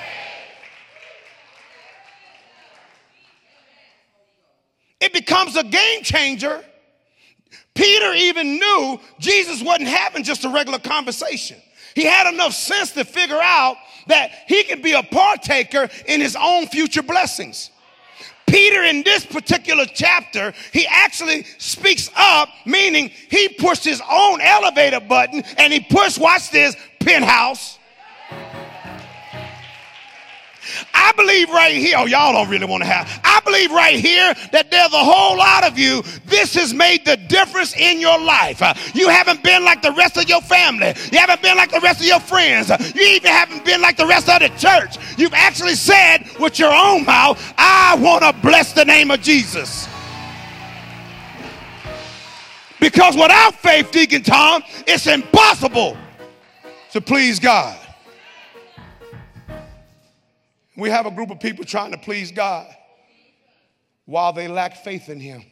It becomes a game changer. Peter even knew Jesus wasn't having just a regular conversation. He had enough sense to figure out that he could be a partaker in his own future blessings. Peter, in this particular chapter, he actually speaks up, meaning he pushed his own elevator button and he pushed, watch this, penthouse. I believe right here, oh, y'all don't really want to have, I believe right here that there's a whole lot of you, this has made the difference in your life. Uh, you haven't been like the rest of your family. You haven't been like the rest of your friends. Uh, you even haven't been like the rest of the church. You've actually said with your own mouth, I want to bless the name of Jesus. Because without faith, Deacon Tom, it's impossible to please God. We have a group of people trying to please God while they lack faith in him.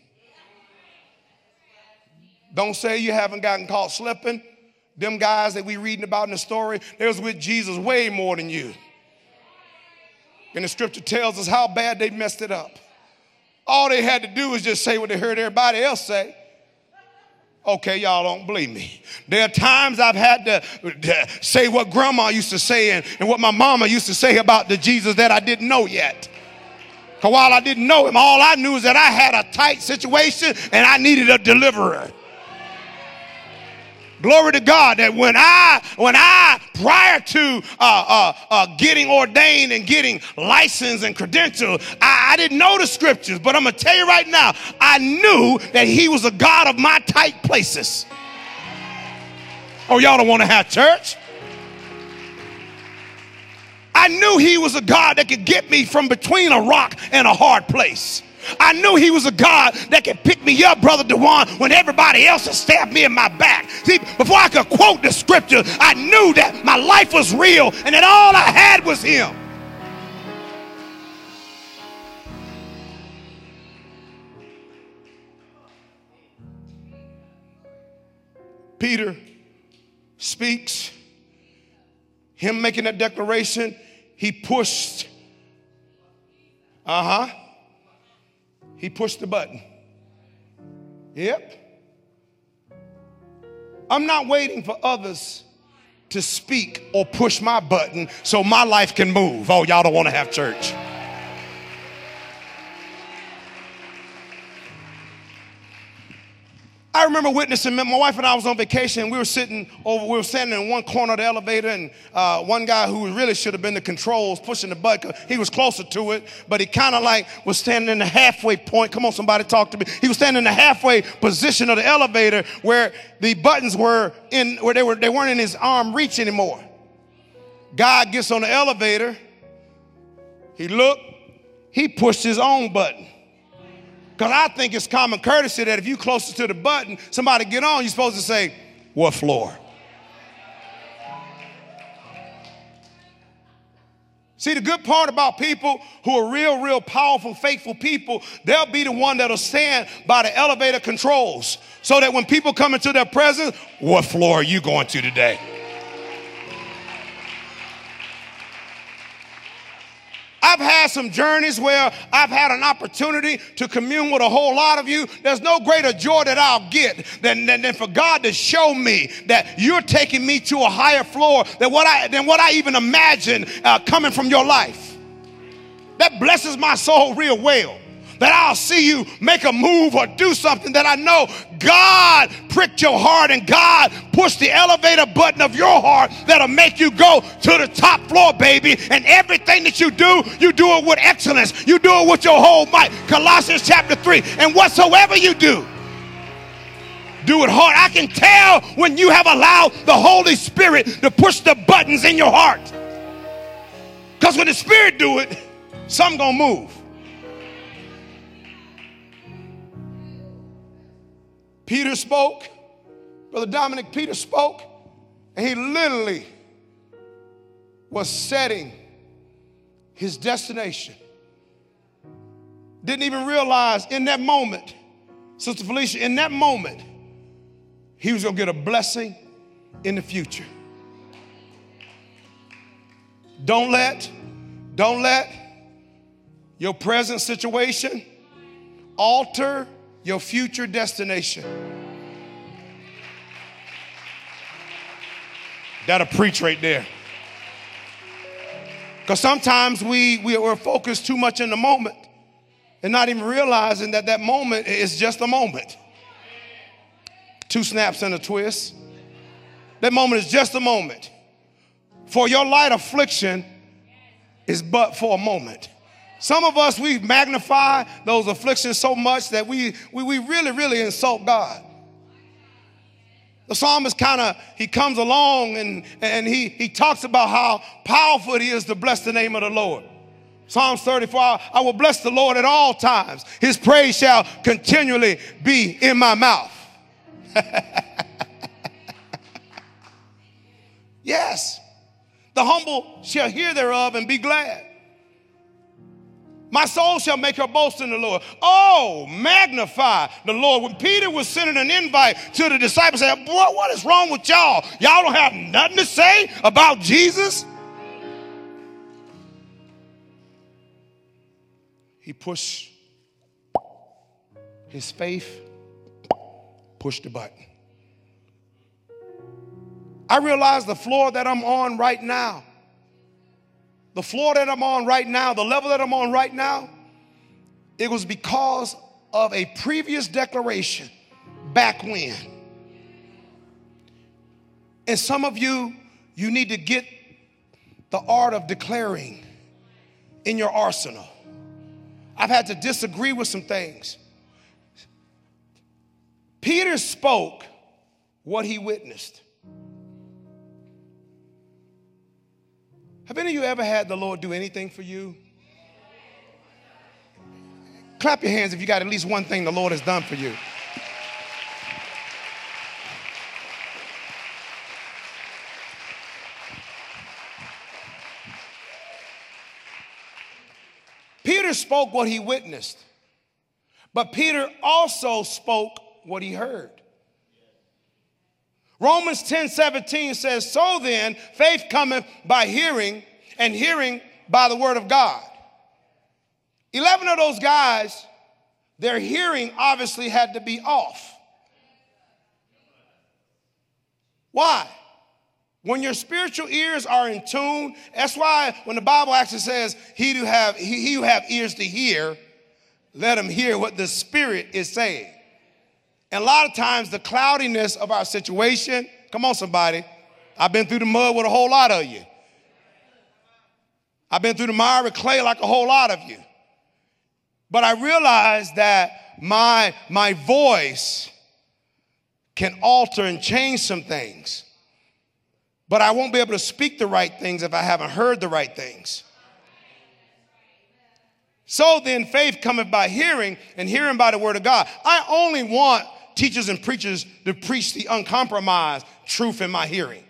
Don't say you haven't gotten caught slipping. Them guys that we reading about in the story, they was with Jesus way more than you. And the scripture tells us how bad they messed it up. All they had to do was just say what they heard everybody else say. Okay, y'all don't believe me. There are times I've had to, to say what grandma used to say and, and what my mama used to say about the Jesus that I didn't know yet. Because while I didn't know him, all I knew is that I had a tight situation and I needed a deliverer. Glory to God, that when I, when I, prior to uh, uh, uh, getting ordained and getting licensed and credentialed, I, I didn't know the scriptures, but I'm going to tell you right now, I knew that he was a God of my tight places. Oh, y'all don't want to have church? I knew he was a God that could get me from between a rock and a hard place. I knew he was a God that could pick me up, Brother Dewan, when everybody else had stabbed me in my back. See, before I could quote the scripture, I knew that my life was real and that all I had was him. Peter speaks. Him making that declaration, he pushed. Uh-huh. He pushed the button. Yep. I'm not waiting for others to speak or push my button so my life can move. Oh, y'all don't want to have church. I remember witnessing, my wife and I was on vacation. We were sitting over, we were standing in one corner of the elevator, and uh, one guy who really should have been the controls pushing the button, he was closer to it, but he kind of like was standing in the halfway point. Come on, somebody talk to me. He was standing in the halfway position of the elevator where the buttons were in, where they were, they weren't in his arm reach anymore. God gets on the elevator. He looked, he pushed his own button. Because I think it's common courtesy that if you're closer to the button, somebody get on, you're supposed to say, what floor? See, the good part about people who are real, real powerful, faithful people, they'll be the one that'll stand by the elevator controls so that when people come into their presence, what floor are you going to today? I've had some journeys where I've had an opportunity to commune with a whole lot of you. There's no greater joy that I'll get than, than, than for God to show me that you're taking me to a higher floor than what I, than what I even imagined uh, coming from your life. That blesses my soul real well. That I'll see you make a move or do something that I know God pricked your heart and God pushed the elevator button of your heart that'll make you go to the top floor, baby. And everything that you do, you do it with excellence. You do it with your whole might. Colossians chapter three. And whatsoever you do, do it hard. I can tell when you have allowed the Holy Spirit to push the buttons in your heart. Because when the Spirit do it, something gonna move. Peter spoke, Brother Dominic, Peter spoke, and he literally was setting his destination. Didn't even realize in that moment, Sister Felicia, in that moment, he was going to get a blessing in the future. Don't let, don't let your present situation alter your future destination. That'll preach right there. Because sometimes we, we we're focused too much in the moment and not even realizing that that moment is just a moment. Two snaps and a twist. That moment is just a moment. For your light affliction is but for a moment. Some of us, we magnify those afflictions so much that we, we, we really, really insult God. The psalmist kind of, he comes along and, and he, he talks about how powerful it is to bless the name of the Lord. Psalms thirty-four, I will bless the Lord at all times. His praise shall continually be in my mouth. Yes, the humble shall hear thereof and be glad. My soul shall make her boast in the Lord. Oh, magnify the Lord. When Peter was sending an invite to the disciples, saying, boy, what is wrong with y'all? Y'all don't have nothing to say about Jesus? He pushed his faith, pushed the button. I realize the floor that I'm on right now, The floor that I'm on right now, the level that I'm on right now, it was because of a previous declaration back when. And some of you, you need to get the art of declaring in your arsenal. I've had to disagree with some things. Peter spoke what he witnessed. Have any of you ever had the Lord do anything for you? Clap your hands if you got at least one thing the Lord has done for you. Peter spoke what he witnessed, but Peter also spoke what he heard. Romans ten seventeen says, so then faith cometh by hearing, and hearing by the word of God. Eleven of those guys, their hearing obviously had to be off. Why? When your spiritual ears are in tune, that's why when the Bible actually says, he who have, he, he who have ears to hear, let him hear what the Spirit is saying. And a lot of times the cloudiness of our situation, come on somebody, I've been through the mud with a whole lot of you. I've been through the miry clay like a whole lot of you. But I realized that my, my voice can alter and change some things. But I won't be able to speak the right things if I haven't heard the right things. So then faith cometh by hearing, and hearing by the word of God. I only want teachers and preachers to preach the uncompromised truth in my hearing.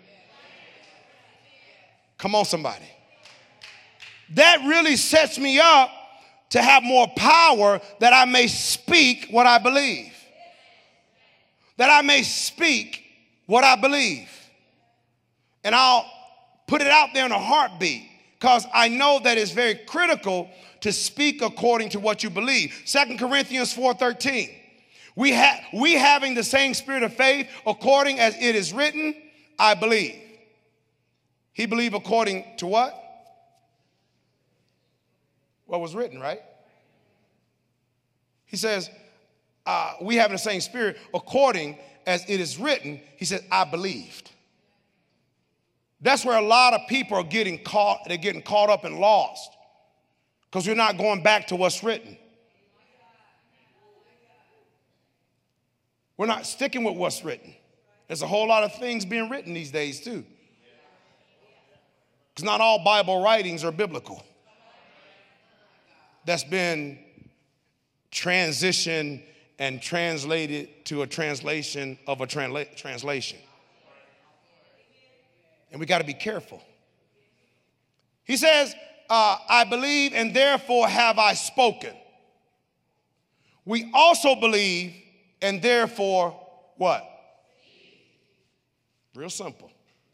Come on, somebody. That really sets me up to have more power, that I may speak what I believe. That I may speak what I believe. And I'll put it out there in a heartbeat, because I know that it's very critical to speak according to what you believe. Second Corinthians four thirteen. We, ha- we having the same spirit of faith, according as it is written, I believe. He believed according to what? What was written, right? He says, uh, we having the same spirit, according as it is written. He said, I believed. That's where a lot of people are getting caught, they're getting caught up and lost, because we're not going back to what's written. We're not sticking with what's written. There's a whole lot of things being written these days too. Because not all Bible writings are biblical. That's been transitioned and translated to a translation of a transla- translation. And we got to be careful. He says, uh, I believe and therefore have I spoken. We also believe and therefore what? Real simple.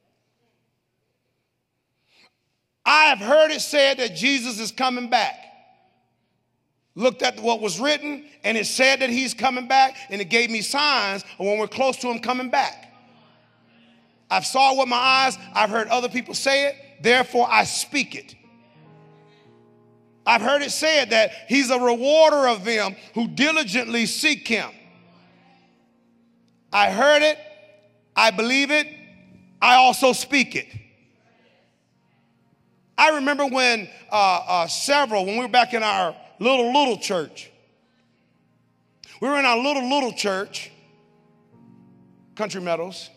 I have heard it said that Jesus is coming back. Looked at what was written, and it said that he's coming back, and it gave me signs of when we're close to him coming back. I've saw it with my eyes. I've heard other people say it. Therefore, I speak it. I've heard it said that he's a rewarder of them who diligently seek him. I heard it. I believe it. I also speak it. I remember when uh, uh, several, when we were back in our little, little church, we were in our little, little church, Country Meadows.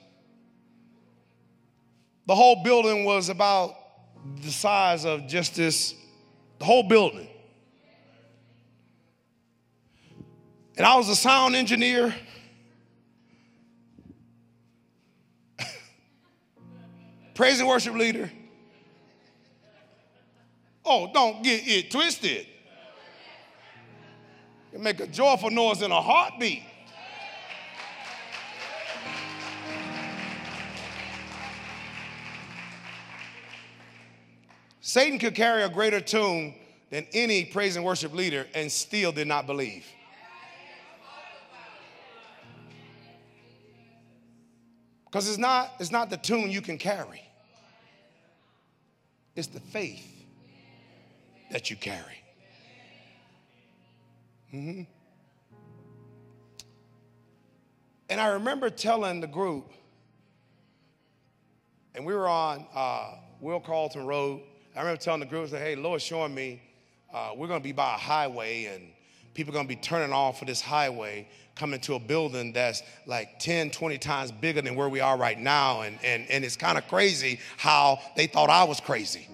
The whole building was about the size of just this, the whole building. And I was a sound engineer. Praise and worship leader. Oh, don't get it twisted. You make a joyful noise in a heartbeat. Satan could carry a greater tune than any praise and worship leader and still did not believe. Because it's not, it's not the tune you can carry. It's the faith that you carry. Mm-hmm. And I remember telling the group And we were on uh, Will Carlton Road. I remember telling the group, hey, Lord's showing me uh, we're going to be by a highway, and people are going to be turning off of this highway, coming to a building that's like ten, twenty times bigger than where we are right now. And, and, and it's kind of crazy how they thought I was crazy.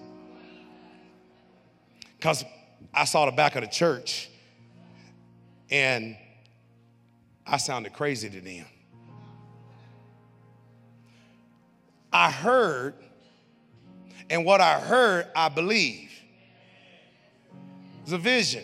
Because I saw the back of the church, and I sounded crazy to them. I heard, and what I heard, I believe. It's a vision.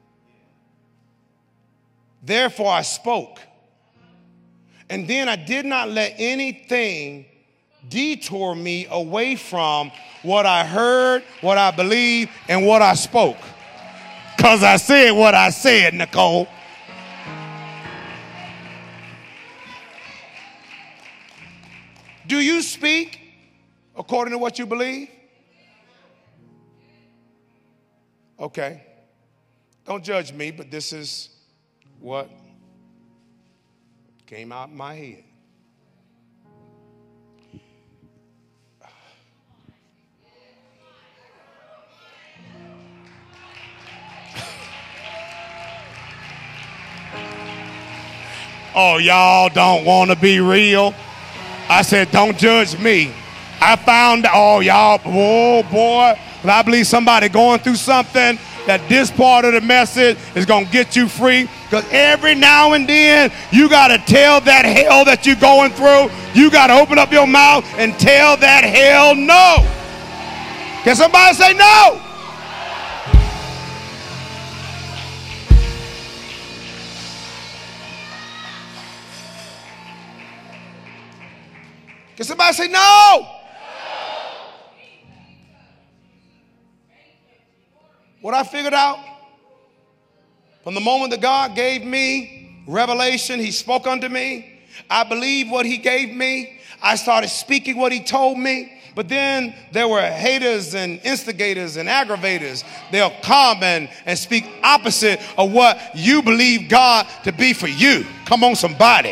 Therefore, I spoke. And then I did not let anything detour me away from what I heard, what I believed, and what I spoke. Because I said what I said, Nicole. Do you speak according to what you believe? Okay. Don't judge me, but this is what came out in my head. Oh, y'all don't want to be real? I said, don't judge me. I found, oh, y'all, oh, boy, I believe somebody going through something that this part of the message is going to get you free. Because every now and then, you got to tell that hell that you're going through. You got to open up your mouth and tell that hell no. Can somebody say no? Can somebody say no? No. What I figured out from the moment that God gave me revelation, he spoke unto me. I believed what he gave me. I started speaking what he told me. But then there were haters and instigators and aggravators. They'll come and, and speak opposite of what you believe God to be for you. Come on, somebody.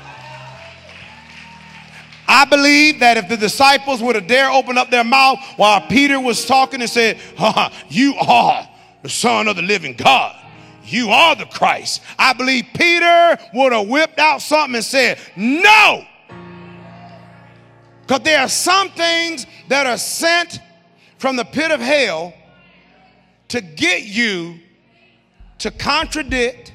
I believe that if the disciples would have dared open up their mouth while Peter was talking and said, oh, you are the Son of the living God. You are the Christ. I believe Peter would have whipped out something and said, no. Because there are some things that are sent from the pit of hell to get you to contradict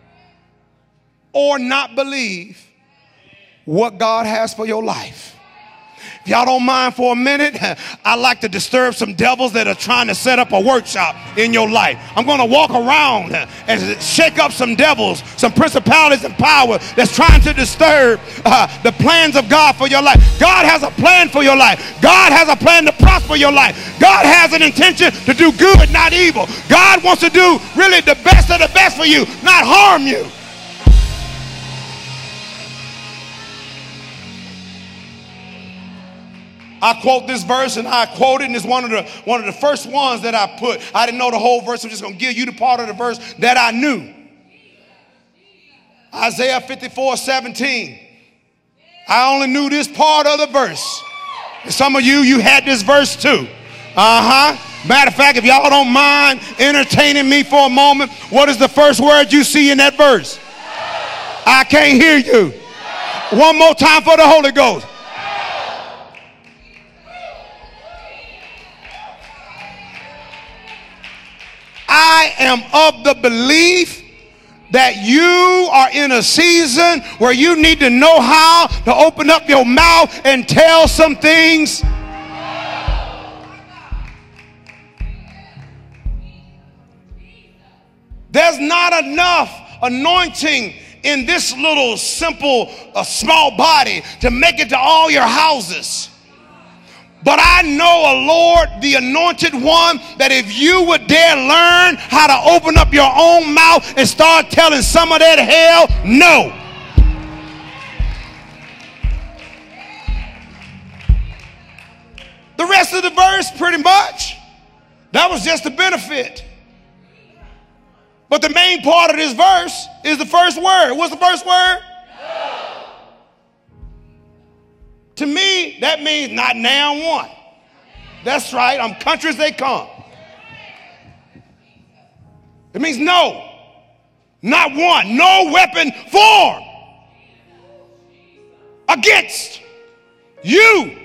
or not believe what God has for your life. If y'all don't mind for a minute, I like to disturb some devils that are trying to set up a workshop in your life. I'm going to walk around and shake up some devils, some principalities and power that's trying to disturb uh, the plans of God for your life. God has a plan for your life. God has a plan to prosper your life. God has an intention to do good, not evil. God wants to do really the best of the best for you, not harm you. I quote this verse, and I quote it, and it's one of the one of the first ones that I put. I didn't know the whole verse. I'm just going to give you the part of the verse that I knew. Isaiah fifty-four seventeen. I only knew this part of the verse. And some of you, you had this verse too. Uh-huh. Matter of fact, if y'all don't mind entertaining me for a moment, what is the first word you see in that verse? I can't hear you. One more time for the Holy Ghost. I am of the belief that you are in a season where you need to know how to open up your mouth and tell some things. There's not enough anointing in this little simple uh, small body to make it to all your houses. But I know a Lord, the anointed one, that if you would dare learn how to open up your own mouth and start telling some of that hell, no. The rest of the verse, pretty much, that was just a benefit. But the main part of this verse is the first word. What's the first word? No. To me, that means not now one. That's right. I'm country as they come. It means no. Not one. No weapon formed against you,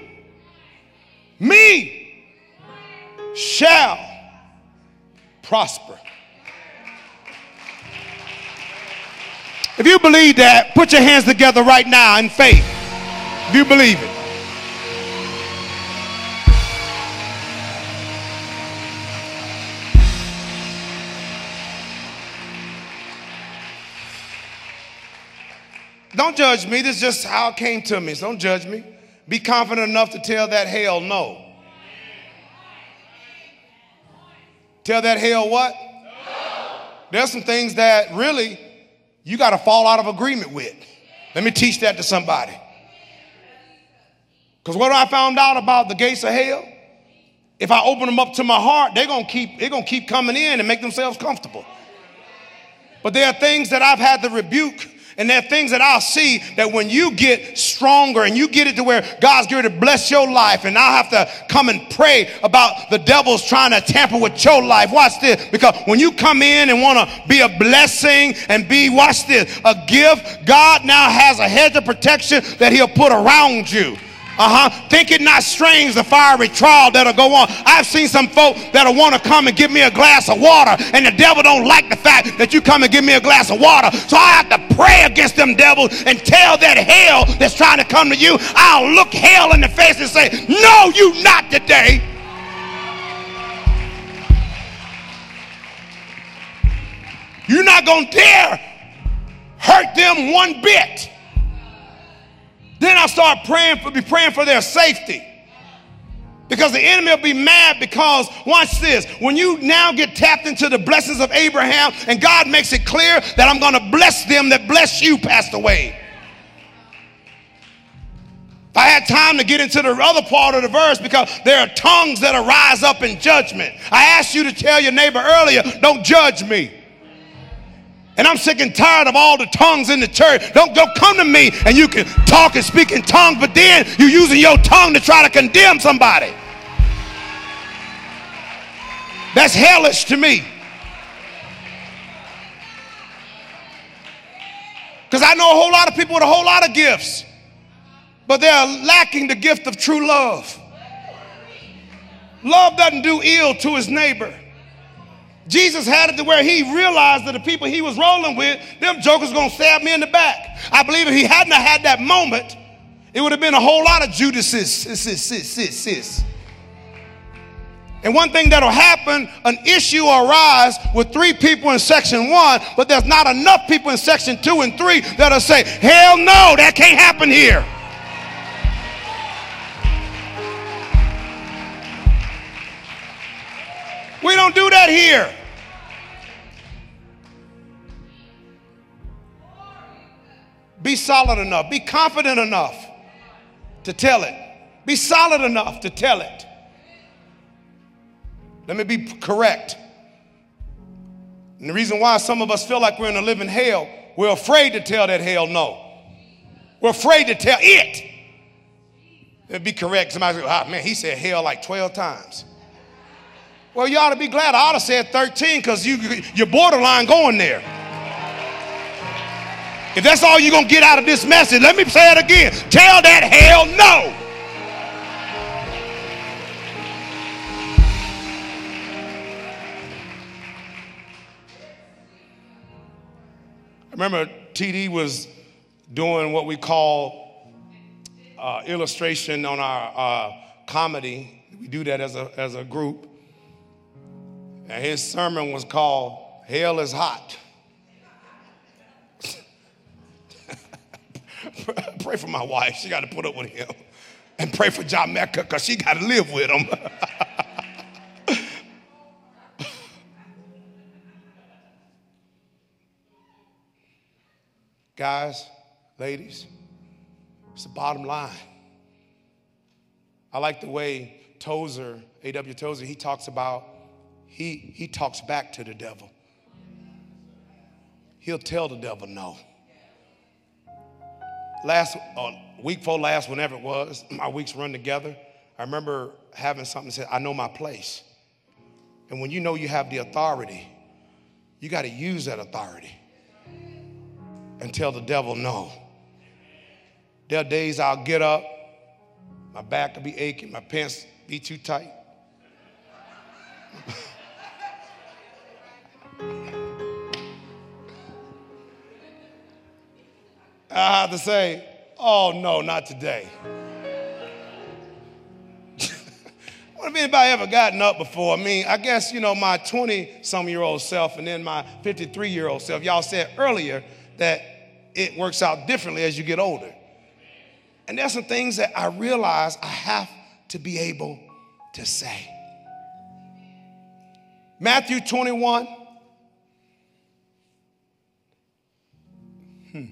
me, shall prosper. If you believe that, put your hands together right now in faith. If you believe it. Don't judge me. This is just how it came to me. So don't judge me. Be confident enough to tell that hell no. Tell that hell what? No. There's some things that really you got to fall out of agreement with. Let me teach that to somebody. Because what I found out about the gates of hell, if I open them up to my heart, they're going to keep, they're going to keep coming in and make themselves comfortable. But there are things that I've had to rebuke. And there are things that I'll see that when you get stronger and you get it to where God's going to bless your life, and I'll have to come and pray about the devil's trying to tamper with your life. Watch this. Because when you come in and want to be a blessing and be, watch this, a gift, God now has a hedge of protection that he'll put around you. Uh-huh. Think it not strange the fiery trial that'll go on. I've seen some folk that'll want to come and give me a glass of water, and the devil don't like the fact that you come and give me a glass of water. So I have to pray against them devils and tell that hell that's trying to come to you, I'll look hell in the face and say, no, you not today. You're not going to dare hurt them one bit. Then I start praying for, be praying for their safety. Because the enemy will be mad because, watch this, when you now get tapped into the blessings of Abraham and God makes it clear that I'm going to bless them that bless you, passed away. If I had time to get into the other part of the verse, because there are tongues that arise up in judgment. I asked you to tell your neighbor earlier, don't judge me. And I'm sick and tired of all the tongues in the church. Don't, don't come to me and you can talk and speak in tongues, but then you're using your tongue to try to condemn somebody. That's hellish to me. Because I know a whole lot of people with a whole lot of gifts, but they're lacking the gift of true love. Love doesn't do ill to his neighbor. Jesus had it to where he realized that the people he was rolling with, them jokers going to stab me in the back. I believe if he hadn't had that moment, it would have been a whole lot of Judases. Sis, sis, sis, sis, sis. And one thing that'll happen, an issue will arise with three people in section one, but there's not enough people in section two and three that'll say, hell no, that can't happen here. We don't do that here. Be solid enough. Be confident enough to tell it. Be solid enough to tell it. Let me be correct. And the reason why some of us feel like we're in a living hell, we're afraid to tell that hell no. We're afraid to tell it. Let me be correct. Somebody say, ah, man, he said hell like twelve times. Well, you ought to be glad. I ought to say thirteen because you, you're borderline going there. If that's all you're going to get out of this message, let me say it again. Tell that hell no. I remember T D was doing what we call uh, illustration on our uh, comedy. We do that as a, as a group. And his sermon was called Hell is Hot. Pray for my wife. She got to put up with him. And pray for John Mecca because she got to live with him. Guys, ladies, it's the bottom line. I like the way Tozer, A W Tozer, he talks about, he, he talks back to the devil. He'll tell the devil no. last uh, week before last, whenever it was, my weeks run together. I remember having something that said, I know my place. And when you know you have the authority, you got to use that authority and tell the devil no. There are days I'll get up, my back will be aching, my pants be too tight. I have to say, oh no, not today. What if anybody ever gotten up before? I mean, I guess, you know, my twenty-some-year-old self and then my fifty-three-year-old self, y'all said earlier that it works out differently as you get older. And there's some things that I realize I have to be able to say. Matthew twenty-one. Hmm.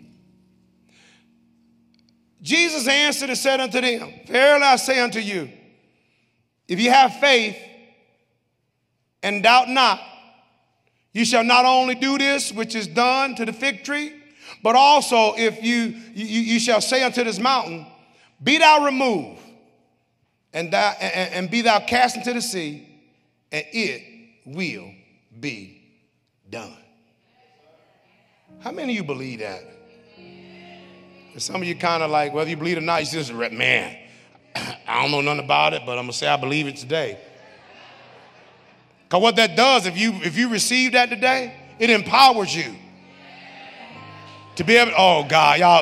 Jesus answered and said unto them, verily I say unto you, if you have faith and doubt not, you shall not only do this which is done to the fig tree, but also if you, you, you shall say unto this mountain, be thou removed, and, thou, and, and be thou cast into the sea, and it will be done. How many of you believe that? And some of you kind of like, whether you believe it or not, you just, man, I don't know nothing about it, but I'm going to say I believe it today. Because what that does, if you, if you receive that today, it empowers you to be able, oh God, y'all,